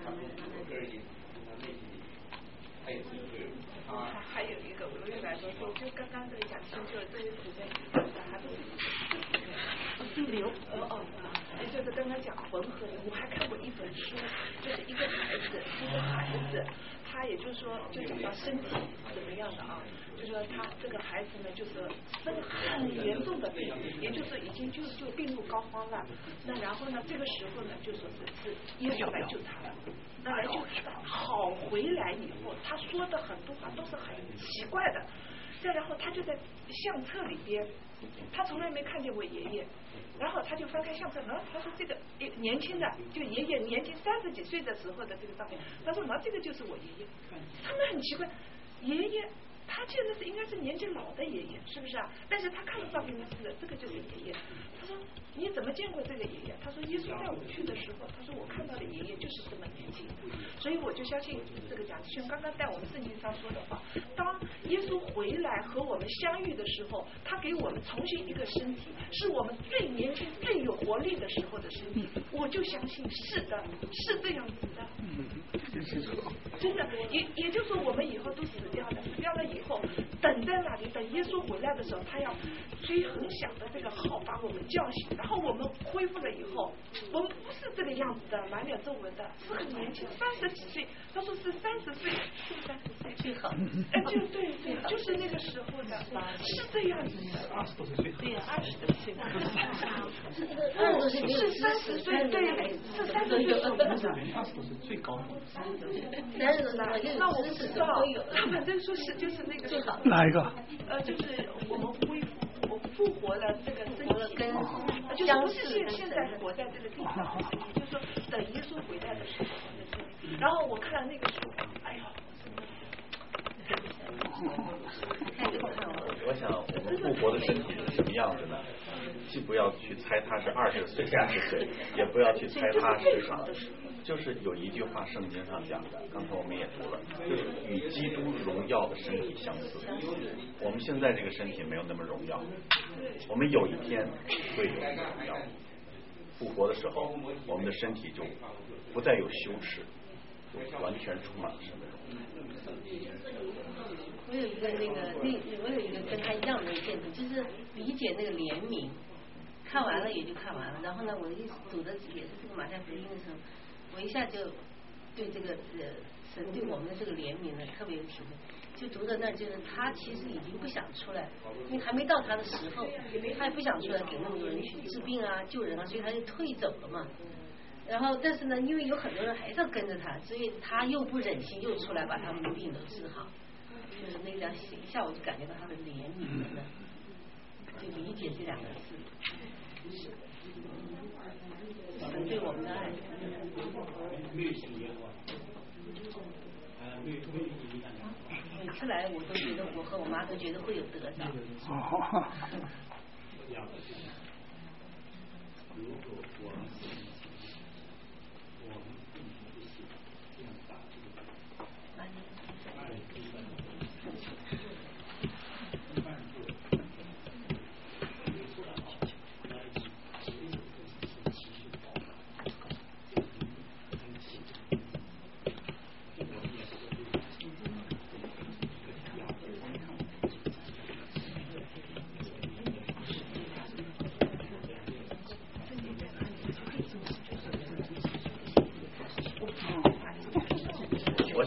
还有一个，我又来说说，就刚刚这个讲清楚了，这些时间还不是姓刘，哦哦，就是刚刚讲混合的，我还看过一本书，就是一个孩子，一个孩子，他也就是说，就讲到身体怎么样的啊。就说他这个孩子呢，就是生很严重的病，也就是已经就就病入膏肓了。那然后呢，这个时候呢，就说是是耶稣来救他了。那来救他好回来以后，他说的很多话都是很奇怪的。再然后他就在相册里边，他从来没看见过爷爷。然后他就翻开相册，然后他说这个年轻的，就爷爷年轻三十几岁的时候的这个照片，他说那这个就是我爷爷。他们很奇怪，爷爷。他见的是应该是年纪老的爷爷，是不是啊？但是他看到照片呢，是这个就是爷爷。他说你怎么见过这个爷爷？他说耶稣带我去的时候，他说我看到的爷爷就是这么年轻，所以我就相信这个讲师兄刚刚在我们圣经上说的话，当耶稣回来和我们相遇的时候，他给我们重新一个身体，是我们最年轻最有活力的时候的身体，我就相信是的，是这样子的。真的，也也就是说我们以后都死掉了，死掉了以后等在那里，等耶稣回来的时候，他要吹很响的这个号把我们叫醒，然后我们恢复了以后，我们不是这个样子的，满脸皱纹的，是很年轻，三十几岁，他说是三十岁，是三十岁最好，哎，就对对，就是那个时候的，是这样子的， 二十多岁， 对呀，二十多岁， 哦， 是三十岁，对，是三十岁， 二十多岁最高峰。 三十多岁， 那我不知道，他反正说是就是那个最好。 哪一个？ 呃，就是我们恢复，我复活了这个身体， 跟就是不是现现在活在这个地上的身体，就是说等耶稣回来的时候的身体。然后我看了那个书，哎呦， 我想我们复活的身体是什么样子呢？既不要去猜他是二十岁、三十岁，也不要去猜他是什么。就是有一句话圣经上讲的，刚才我们也读了，就是与基督荣耀的身体相似。我们现在这个身体没有那么荣耀，我们有一天会有荣耀。复活的时候，我们的身体就不再有羞耻，就完全充满了神的荣耀。 我有一个那个那我有一个跟他一样的见证，就是理解那个怜悯，看完了也就看完了。然后呢，我一读的也是这个马太福音的时候，我一下就对这个呃神对我们的这个怜悯呢特别有体会。就读到那儿，就是他其实已经不想出来，因为还没到他的时候，他也不想出来给那么多人去治病啊、救人啊，所以他就退走了嘛。然后，但是呢，因为有很多人还是要跟着他，所以他又不忍心又出来把他们的病都治好。就是那两一下，我就感觉到他的怜悯了，就理解这两个字，神对我们的爱。每次来，我都觉得我和我妈都觉得会有得着。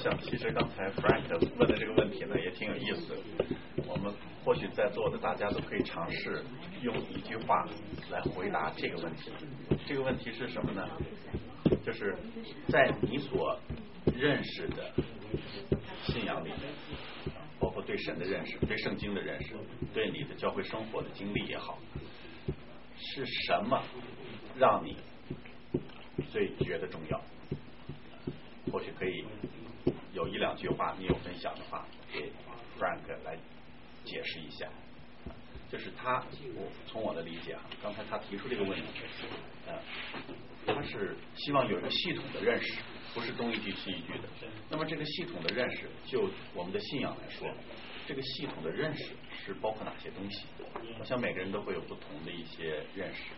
想其实刚才 Frank 问的这个问题呢也挺有意思的，我们或许在座的大家都可以尝试用一句话来回答这个问题。这个问题是什么呢？就是在你所认识的信仰里面，包括对神的认识、对圣经的认识、对你的教会生活的经历也好，是什么让你最觉得重要？或许可以有一两句话，你有分享的话，给 Frank 来解释一下。就是他，我从我的理解啊，刚才他提出这个问题，呃，他是希望有一个系统的认识，不是东一句西一句的。那么这个系统的认识，就我们的信仰来说，这个系统的认识是包括哪些东西？我想每个人都会有不同的一些认识。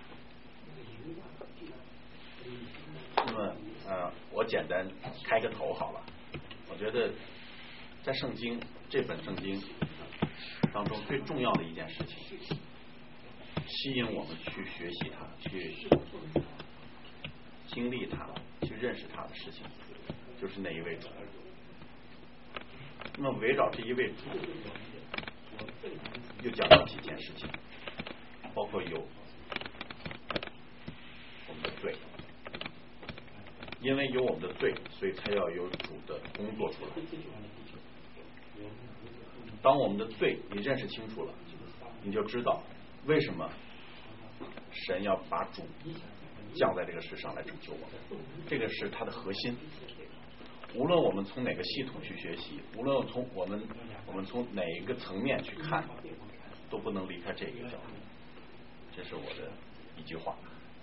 那么呃，我简单开个头好了。我觉得在圣经这本圣经当中最重要的一件事情，吸引我们去学习它、去经历它、去认识它的事情，就是那一位主。那么围绕这一位主，又讲到几件事情，包括有我们的罪，因为有我们的罪，所以才要有主的工作出来。当我们的罪你认识清楚了，你就知道为什么神要把主降在这个世上来拯救我们，这个是它的核心。无论我们从哪个系统去学习，无论从我们我们从哪一个层面去看，都不能离开这个角度。这是我的一句话。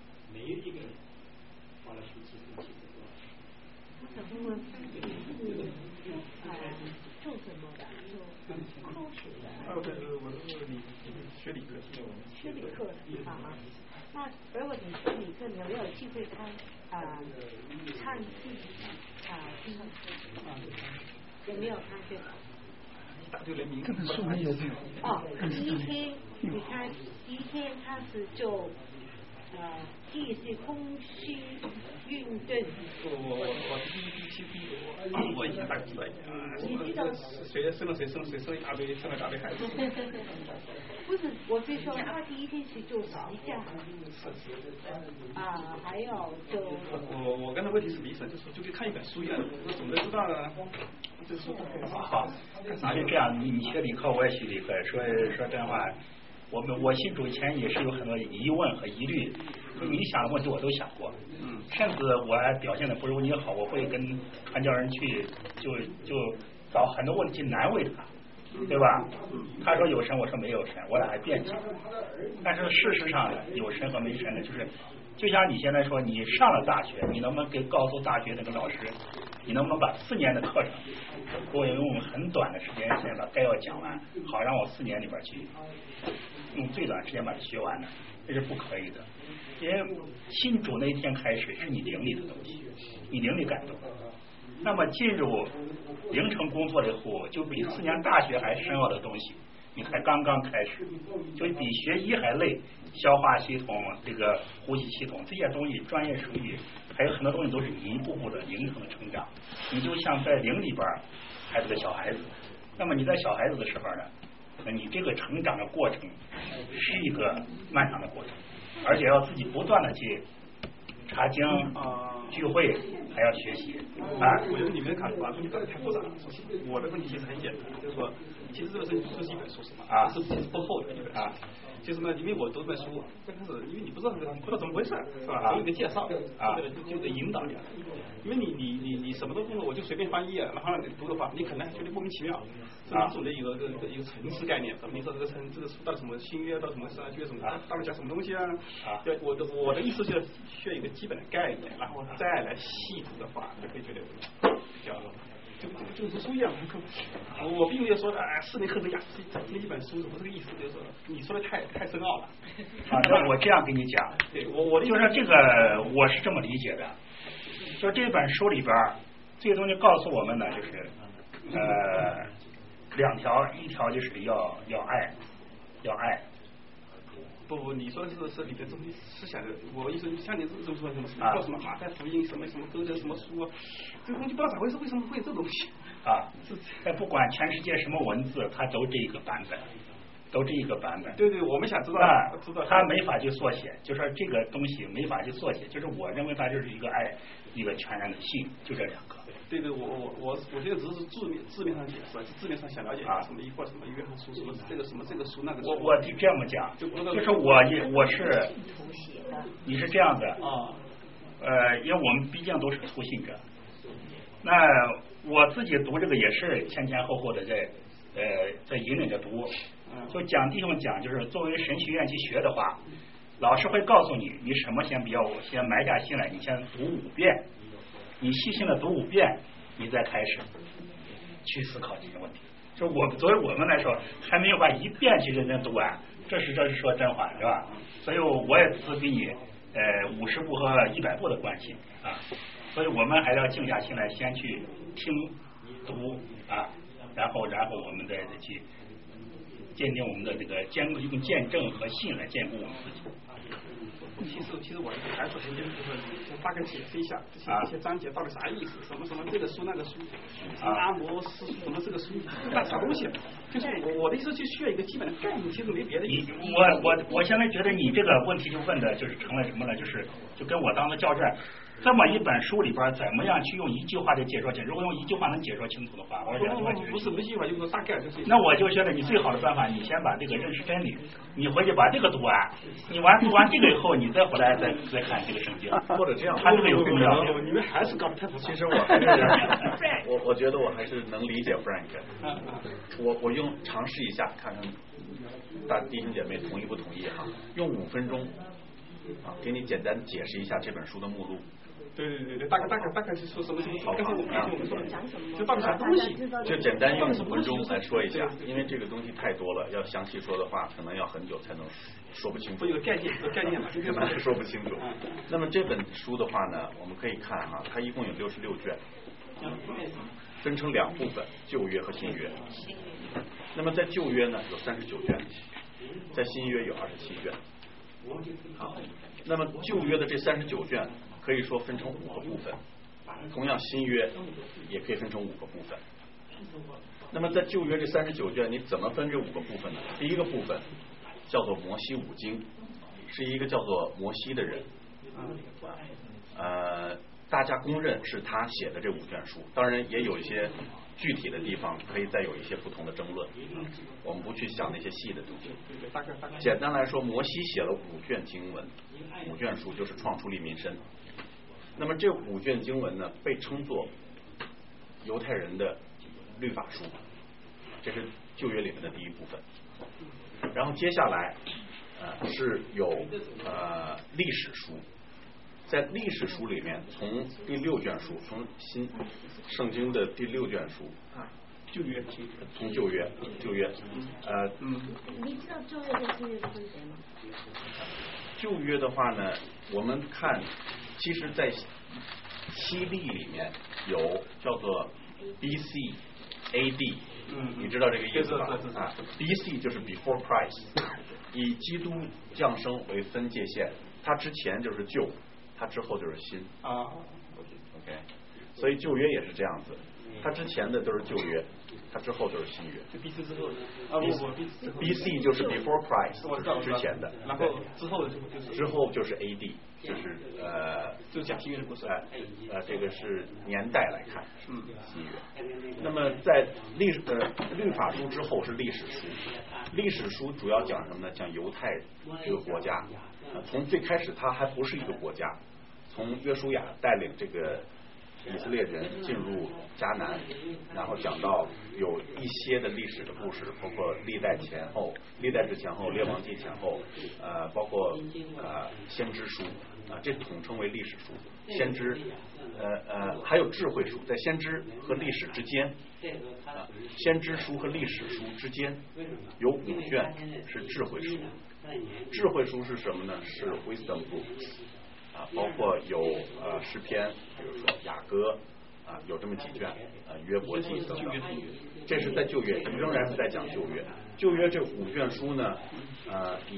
我想问问，是呃做什么的？做科学的？ 哦，对对，我是理学理科的。 学理科的啊。那如果你学理科，你有没有机会看啊唱戏啊听？有没有看这个？ 大队联名。 这本书还有没有？ 哦，第一天你看，第一天开始就。呃，第是空虚运动。 我我我第一第七第我我以前大概知道一点啊，你知道谁生了谁生了谁生了一大堆生了一大堆孩子。 不是，我是说他第一天是做实践。啊，还有就。 我我刚才问题是理解，就是就跟看一本书一样，我怎么知道呢？这书好，那就这样，你你学理科，我也学理科，说说真话。我们我信主前也是有很多疑问和疑虑，就你想的问题我都想过，嗯，甚至我还表现的不如你好，我会跟传教人去就就找很多问题难为他，对吧？他说有神，我说没有神，我俩还辩解。但是事实上呢，有神和没神呢，就是就像你现在说，你上了大学，你能不能给告诉大学那个老师，你能不能把四年的课程给我用很短的时间先把该要讲完，好让我四年里边去用最短时间把它学完的，这是不可以的。因为信主那一天开始是你灵里的东西，你灵里感动。那么进入凌晨工作了以后，就比四年大学还深奥的东西，你才刚刚开始，就比学医还累。消化系统、这个呼吸系统这些东西，专业术语，还有很多东西都是你一步步的灵程的成长。你就像在灵里边还是个小孩子，那么你在小孩子的时候呢，那你这个成长的过程是一个漫长的过程，而且要自己不断的去查经、聚会，还要学习啊。 我觉得你们看把问题搞得太复杂了。我的问题其实很简单，就是说，其实这个是就是一本书是吧？啊，是其实不厚的一本啊。就是呢，因为我读这本书，刚开始因为你不知道不知道怎么回事，是吧？有一个介绍，啊，就就得引导你。因为你你你你什么都不懂，我就随便翻译，然后你读的话，你可能觉得莫名其妙。这是总的一个一个一个层次概念，咱们你说这个层这个书到底什么新约到什么是约什么，到底讲什么东西啊？对，我的我的意思是需要一个基本的概念，然后再来细读的话，就可以觉得比较。就就就是书一样，我我并没有说啊，四年课程呀，这这一本书，不是这个意思，就是说你说的太太深奥了。 啊，那我这样跟你讲， 对我我就是这个我是这么理解的，就这本书里边这个东西告诉我们呢，就是呃两条，一条就是要要爱，要爱， 不不，你说的是是里面东西思想的，我意思像你这么说什么什么什么马太福音什么什么歌的什么书啊，这个东西不知道咋回事，为什么会有这东西啊？哎，不管全世界什么文字，它都这一个版本。都这一个版本， 对对，我们想知道， 啊， 知道， 他没法去缩写，就说这个东西没法去缩写，就是我认为它就是一个爱，一个全然的信，就这两个。 对对，我我我我现在只是字面字面上解释，字面上想了解啊，什么一会儿什么约翰书，什么这个什么这个书那个书。 我我这么讲，就就是我我是，你是这样的啊， 呃，因为我们毕竟都是初信者，那我自己读这个也是前前后后的在呃在引领着读。就讲弟兄讲，就是作为神学院去学的话，老师会告诉你，你什么先不要，先埋下心来，你先读五遍，你细心的读五遍，你再开始去思考这些问题。就我们作为我们来说，还没有把一遍去认真读完，这是这是说真话，是吧？所以我也只比你呃五十步和一百步的关系啊，所以我们还要静下心来，先去听读啊，然后然后我们再再去。鉴定我们的这个坚固，用见证和信来兼顾我们自己。 其实，其实我还说，就是先大概解释一下这些、啊、这些章节到底啥意思，什么什么这个书那个书，什么阿摩斯什么这个书，那啥东西？就是我我的意思就需要一个基本的概念，其实没别的意思。 我我我现在觉得你这个问题就问的就是成了什么呢？就是就跟我当时较真。这么一本书里边，怎么样去用一句话的解说清楚？如果用一句话能解说清楚的话，我两句话解释。 不是不是一句话，就是大概就是。 那我就觉得你最好的办法，你先把这个认识真理，你回去把这个读完，你完读完这个以后，你再回来再再看这个圣经， 或者这样， 它这个有重要。 你们还是搞得太复杂。 其实我还是我我觉得我还是能理解 Frank。我我用尝试一下，看看大弟兄姐妹同意不同意哈？用五分钟啊，给你简单解释一下这本书的目录。 对对对对，大概大概大概是说什么什么？刚才我刚才我们说的，就到底啥东西？ 就简单用五分钟来说一下，因为这个东西太多了，要详细说的话，可能要很久才能说不清楚。 有个概念，有个概念嘛， 可能是说不清楚。那么这本书的话呢，我们可以看哈，它一共有六十六卷，分成两部分，旧约和新约。那么在旧约呢有三十九卷，在新约有二十七卷。好，那么旧约的这三十九卷。可以说分成五个部分，同样新约也可以分成五个部分。那么在旧约这三十九卷，你怎么分这五个部分呢？第一个部分叫做摩西五经，是一个叫做摩西的人，呃，大家公认是他写的这五卷书，当然也有一些具体的地方可以再有一些不同的争论，我们不去想那些细的东西。简单来说，摩西写了五卷经文，五卷书就是创出利民申。那么这五卷经文呢，被称作犹太人的律法书，这是旧约里面的第一部分。然后接下来呃是有呃历史书，在历史书里面，从第六卷书，从新圣经的第六卷书， 旧约， 从旧约，旧约，呃， 嗯，你知道旧约和新约的分别吗？ 旧约的话呢，我们看。其实，在西历里面有叫做 B C A D， 嗯， 你知道这个意思吧？啊 ，B C 就是 Before Christ， 以基督降生为分界线，它之前就是旧，它之后就是新。 啊 ，OK， 所以旧约也是这样子，它之前的都是旧约，它之后就是新约。 就 B C 之后，啊不不 ，B C 就是 Before Christ， 就是之前的， 然后之后的就是之后就是 A D。就是呃， 就讲新约的故事。 呃呃，这个是年代来看， 嗯， 新约。那么在历史呃律法书之后是历史书，历史书主要讲什么呢？讲犹太这个国家，呃，从最开始它还不是一个国家，从约书亚带领这个以色列人进入迦南，然后讲到有一些的历史的故事，包括历代前后、历代之前后、列王记前后，呃，包括呃先知书啊、呃，这统称为历史书。先知，呃呃，还有智慧书，在先知和历史之间，啊、呃，先知书和历史书之间有五卷是智慧书。智慧书是什么呢？是 wisdom books。啊，包括有呃诗篇，比如说雅歌啊，有这么几卷，呃约伯记等等。这是在旧约，仍然是在讲旧约。旧约这五卷书呢，呃以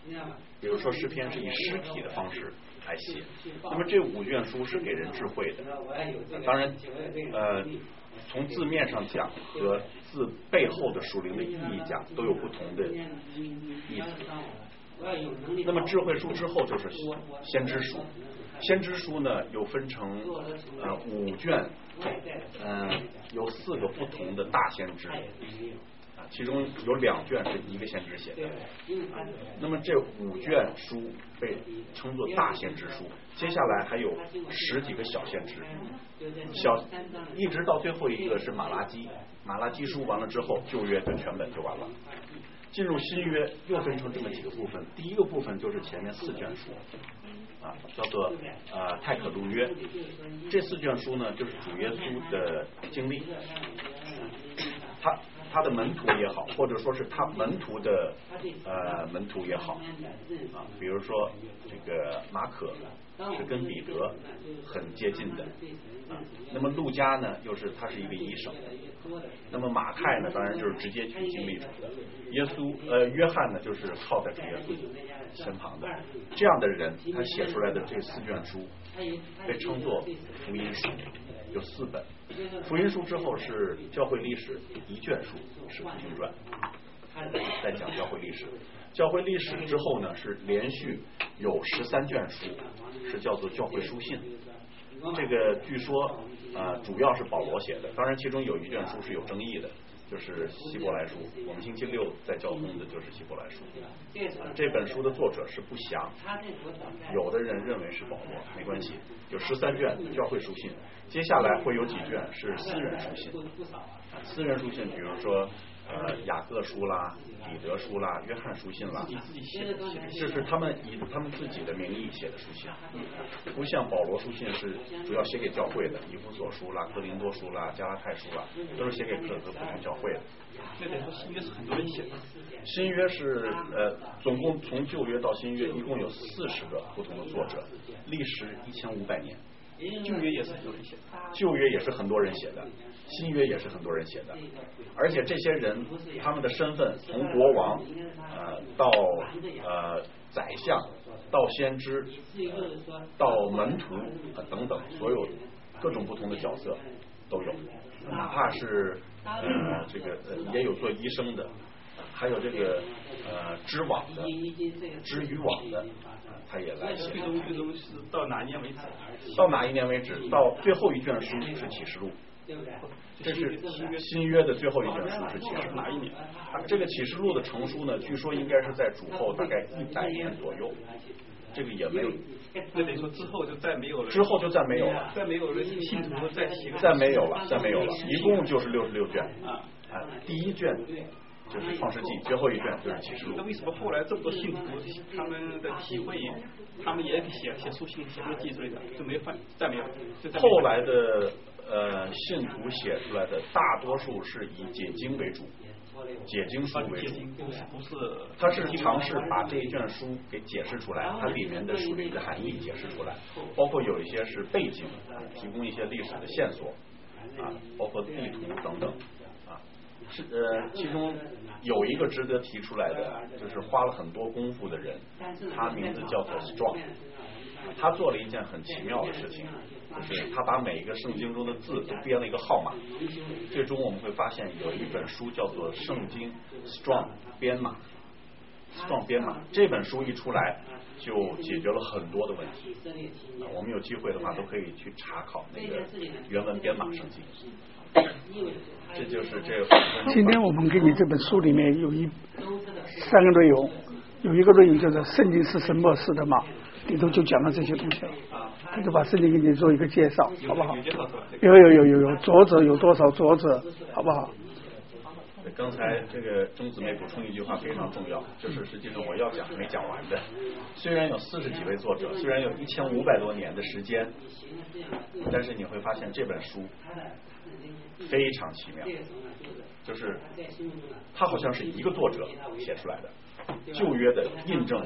比如说诗篇是以诗体的方式来写，那么这五卷书是给人智慧的。当然，呃，从字面上讲和字背后的属灵的意义讲，都有不同的意思。那么智慧书之后就是先知书，先知书呢又分成呃五卷，嗯、呃，有四个不同的大先知。其中有两卷是一个先知写的，啊，那么这五卷书被称作大先知书，接下来还有十几个小先知，小一直到最后一个是马拉基，马拉基书完了之后，旧约的全本就完了。进入新约又分成这么几个部分，第一个部分就是前面四卷书，啊，叫做呃太可路约，这四卷书呢就是主耶稣的经历，他。他的门徒也好，或者说是他门徒的呃门徒也好，啊，比如说这个马可是跟彼得很接近的，啊，那么路加呢又是他是一个医生，那么马太呢当然就是直接举经历主的，耶稣呃约翰呢就是靠在主耶稣身旁的，这样的人他写出来的这四卷书被称作福音书，有四本。福音书之后是教会历史一卷书，是福音传，在讲教会历史。教会历史之后呢，是连续有十三卷书，是叫做教会书信。这个据说呃主要是保罗写的，当然其中有一卷书是有争议的，就是希伯来书。我们星期六在教宗的就是希伯来书。呃、这本书的作者是不详，有的人认为是保罗，没关系。有十三卷教会书信，接下来会有几卷是私人书信。私人书信，比如说呃雅各书啦、彼得书啦、约翰书信啦，这是他们以他们自己的名义写的书信，不像保罗书信是主要写给教会的，以弗所书啦、哥林多书啦、加拉太书啦，都是写给各个不同教会的。 那等于说新约是很多人写的。 新约是呃，总共从旧约到新约一共有四十个不同的作者，历时一千五百年。 旧约也是很多人写的， 旧约也是很多人写的，新约也是很多人写的，而且这些人他们的身份从国王呃到呃宰相到先知到门徒、呃、等等，所有各种不同的角色都有，哪怕是呃这个呃也有做医生的，还有这个呃织网的、织渔网的。他也来写， 最终最终是到哪一年为止？ 到哪一年为止？到最后一卷书是启示录，这是新约的最后一卷书是启示录。 哪一年？ 这个启示录的成书呢，据说应该是在主后大概一百年左右。这个也没有， 那等于说之后就再没有了。 之后就再没有了， 再没有了信徒再写。 再没有了，再没有了，一共就是六十六卷啊啊！第一卷。就是创世纪，最后一卷就是启示录。 那为什么后来这么多信徒他们的体会，他们也写写书信、写日记之类的，就没犯，再没有。 后来的呃信徒写出来的大多数是以解经为主，解经书为主， 不是， 他是尝试把这一卷书给解释出来，它里面的属灵的含义解释出来，包括有一些是背景，提供一些历史的线索啊，包括地图等等。是呃，其中有一个值得提出来的，就是花了很多功夫的人，他名字叫做 Strong， 他做了一件很奇妙的事情，就是他把每一个圣经中的字都编了一个号码，最终我们会发现有一本书叫做《圣经 Strong 编码》，Strong 编码这本书一出来就解决了很多的问题，啊，我们有机会的话都可以去查考那个原文编码圣经。这就是这个。 今天我们给你这本书里面有一三个内容，有一个内容就是圣经是什么是的嘛，里头就讲了这些东西了，他就把圣经给你做一个介绍，好不好？有有有有有作者有多少作者，好不好？ 刚才这个钟姊妹补充一句话非常重要，就是实际上我要讲没讲完的。虽然有四十几位作者，虽然有一千五百多年的时间，但是你会发现这本书非常奇妙，就是它好像是一个作者写出来的，旧约的印证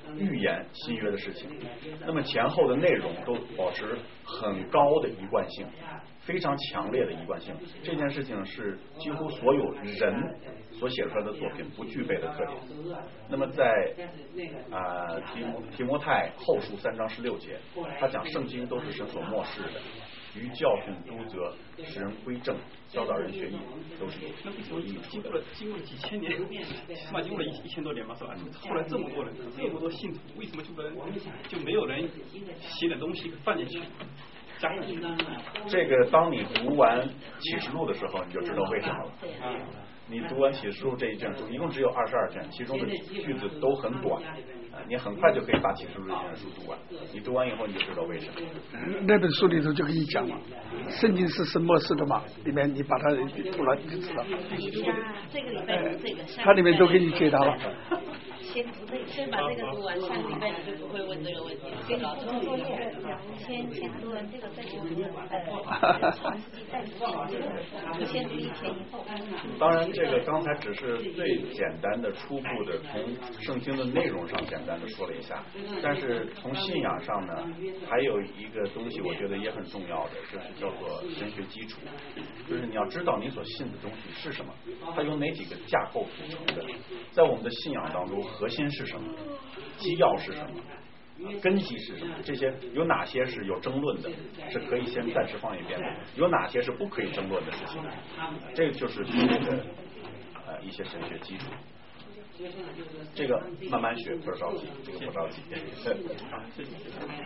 预言新约的事情，那么前后的内容都保持很高的一贯性，非常强烈的一贯性。这件事情是几乎所有人所写出来的作品不具备的特点。那么在啊、呃、提摩提摩太后书三章十六节，他讲圣经都是神所默示的，于教训、督责、使人归正、教导人学艺，都是有有益处的。 经过了经过了几千年，起码经过了一一千多年吧，是吧？后来这么多人，这么多信徒，为什么就不能就没有人写点东西放进去？加上去这个，当你读完启示录的时候，你就知道为什么了。嗯，你读完启示录这一卷书，一共只有二十二卷，其中的句子都很短，啊，你很快就可以把启示录这卷书读完。你读完以后，你就知道为什么。 那本书里头就可以讲嘛，圣经是神默示的嘛，里面你把它读了你就知道。 这个礼拜读这个， 它里面都给你解答了。 先读这个，先把这个读完，下个礼拜你就不会问这个问题。先搞这个作业，先先读完这个再去读呃创世纪，再读这个，就先读一天以后。 当然，这个刚才只是最简单的、初步的，从圣经的内容上简单的说了一下。但是从信仰上呢，还有一个东西，我觉得也很重要的，就是叫做神学基础，就是你要知道你所信的东西是什么，它由哪几个架构组成的，在我们的信仰当中。核心是什么？基要是什么？根基是什么？这些有哪些是有争论的，是可以先暂时放一边的？有哪些是不可以争论的事情？这个就是所谓的呃一些神学基础。这个慢慢学，不着急，这个不着急。好，谢谢。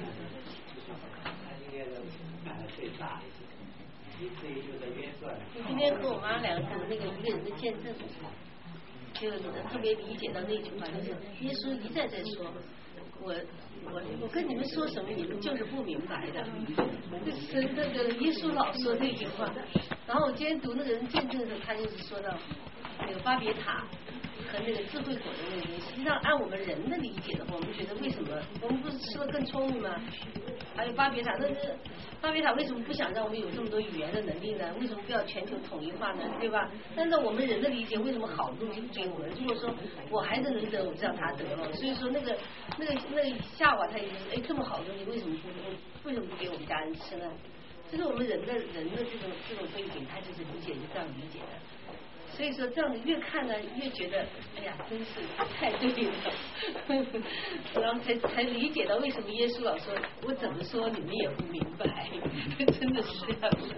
今天和我妈两个读那个一个人的见证。就特别理解到那句话，就是耶稣一再在说，我我我跟你们说什么，你们就是不明白的。就是那个耶稣老说这句话，然后我今天读那个人见证的时候，他就是说到那个巴别塔和那个智慧果的那个东西。实际上按我们人的理解的话，我们觉得为什么我们不是吃的更聪明吗？还有巴别塔，那是巴别塔为什么不想让我们有这么多语言的能力呢？为什么不要全球统一化呢？对吧？但是我们人的理解，为什么好的东西不给我们？如果说我孩子能得，我就让他得了。所以说那个那个那个夏娃他也是，哎，这么好的东西为什么不为什么不给我们家人吃呢？这是我们人的人的这种这种背景，他就是理解是这样理解的。所以说这样子越看呢，越觉得哎呀，真是太对了，然后才才理解到为什么耶稣老说，我怎么说你们也不明白，真的是这样子。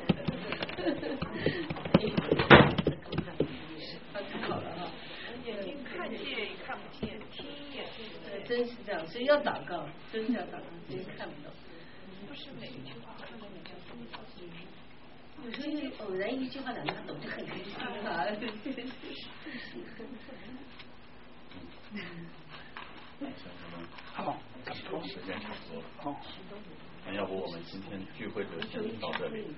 太好了啊！ 眼睛看见也看不见，听也听不见， 真是这样，所以要祷告，真是要祷告，真看不懂。 不是每一句话看到你就听到。 有时候因为偶然一句话让他懂就很开心啊。 好， 时间差不多了。好，那要不我们今天聚会就先到这里。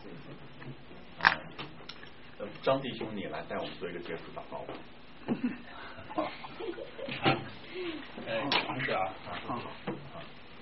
呃，张弟兄，你来带我们做一个结束祷告吧。 好，啊，呃，尝试啊，好，好，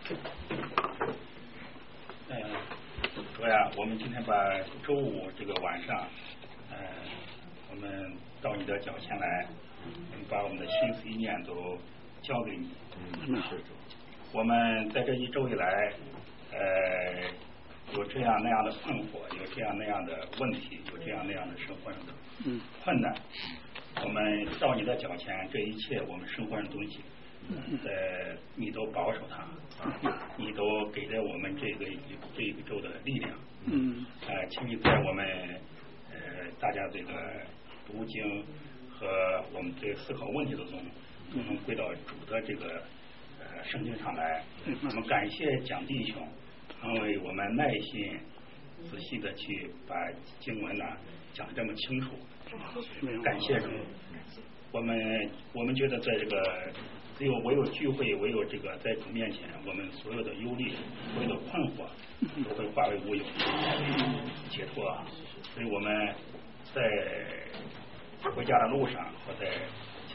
呃。主呀，我们今天把周五这个晚上，呃，我们到你的脚前来，我们把我们的心思意念都交给你。嗯，是主。我们在这一周以来，呃，有这样那样的困惑，有这样那样的问题，有这样那样的生活上的困难。我们到你的脚前，这一切我们生活上的东西。呃，你都保守它，你都给了我们这个这一周的力量。嗯。呃，请你在我们呃大家这个读经和我们这个思考问题当中，我们归到主的这个呃圣经上来。我们感谢蒋弟兄，因为我们耐心仔细的去把经文呢讲得这么清楚。感谢主。我们我们觉得在这个。只有唯有聚会，唯有这个在主面前，我们所有的忧虑、所有的困惑都会化为乌有，解脱。所以我们在回家的路上，或在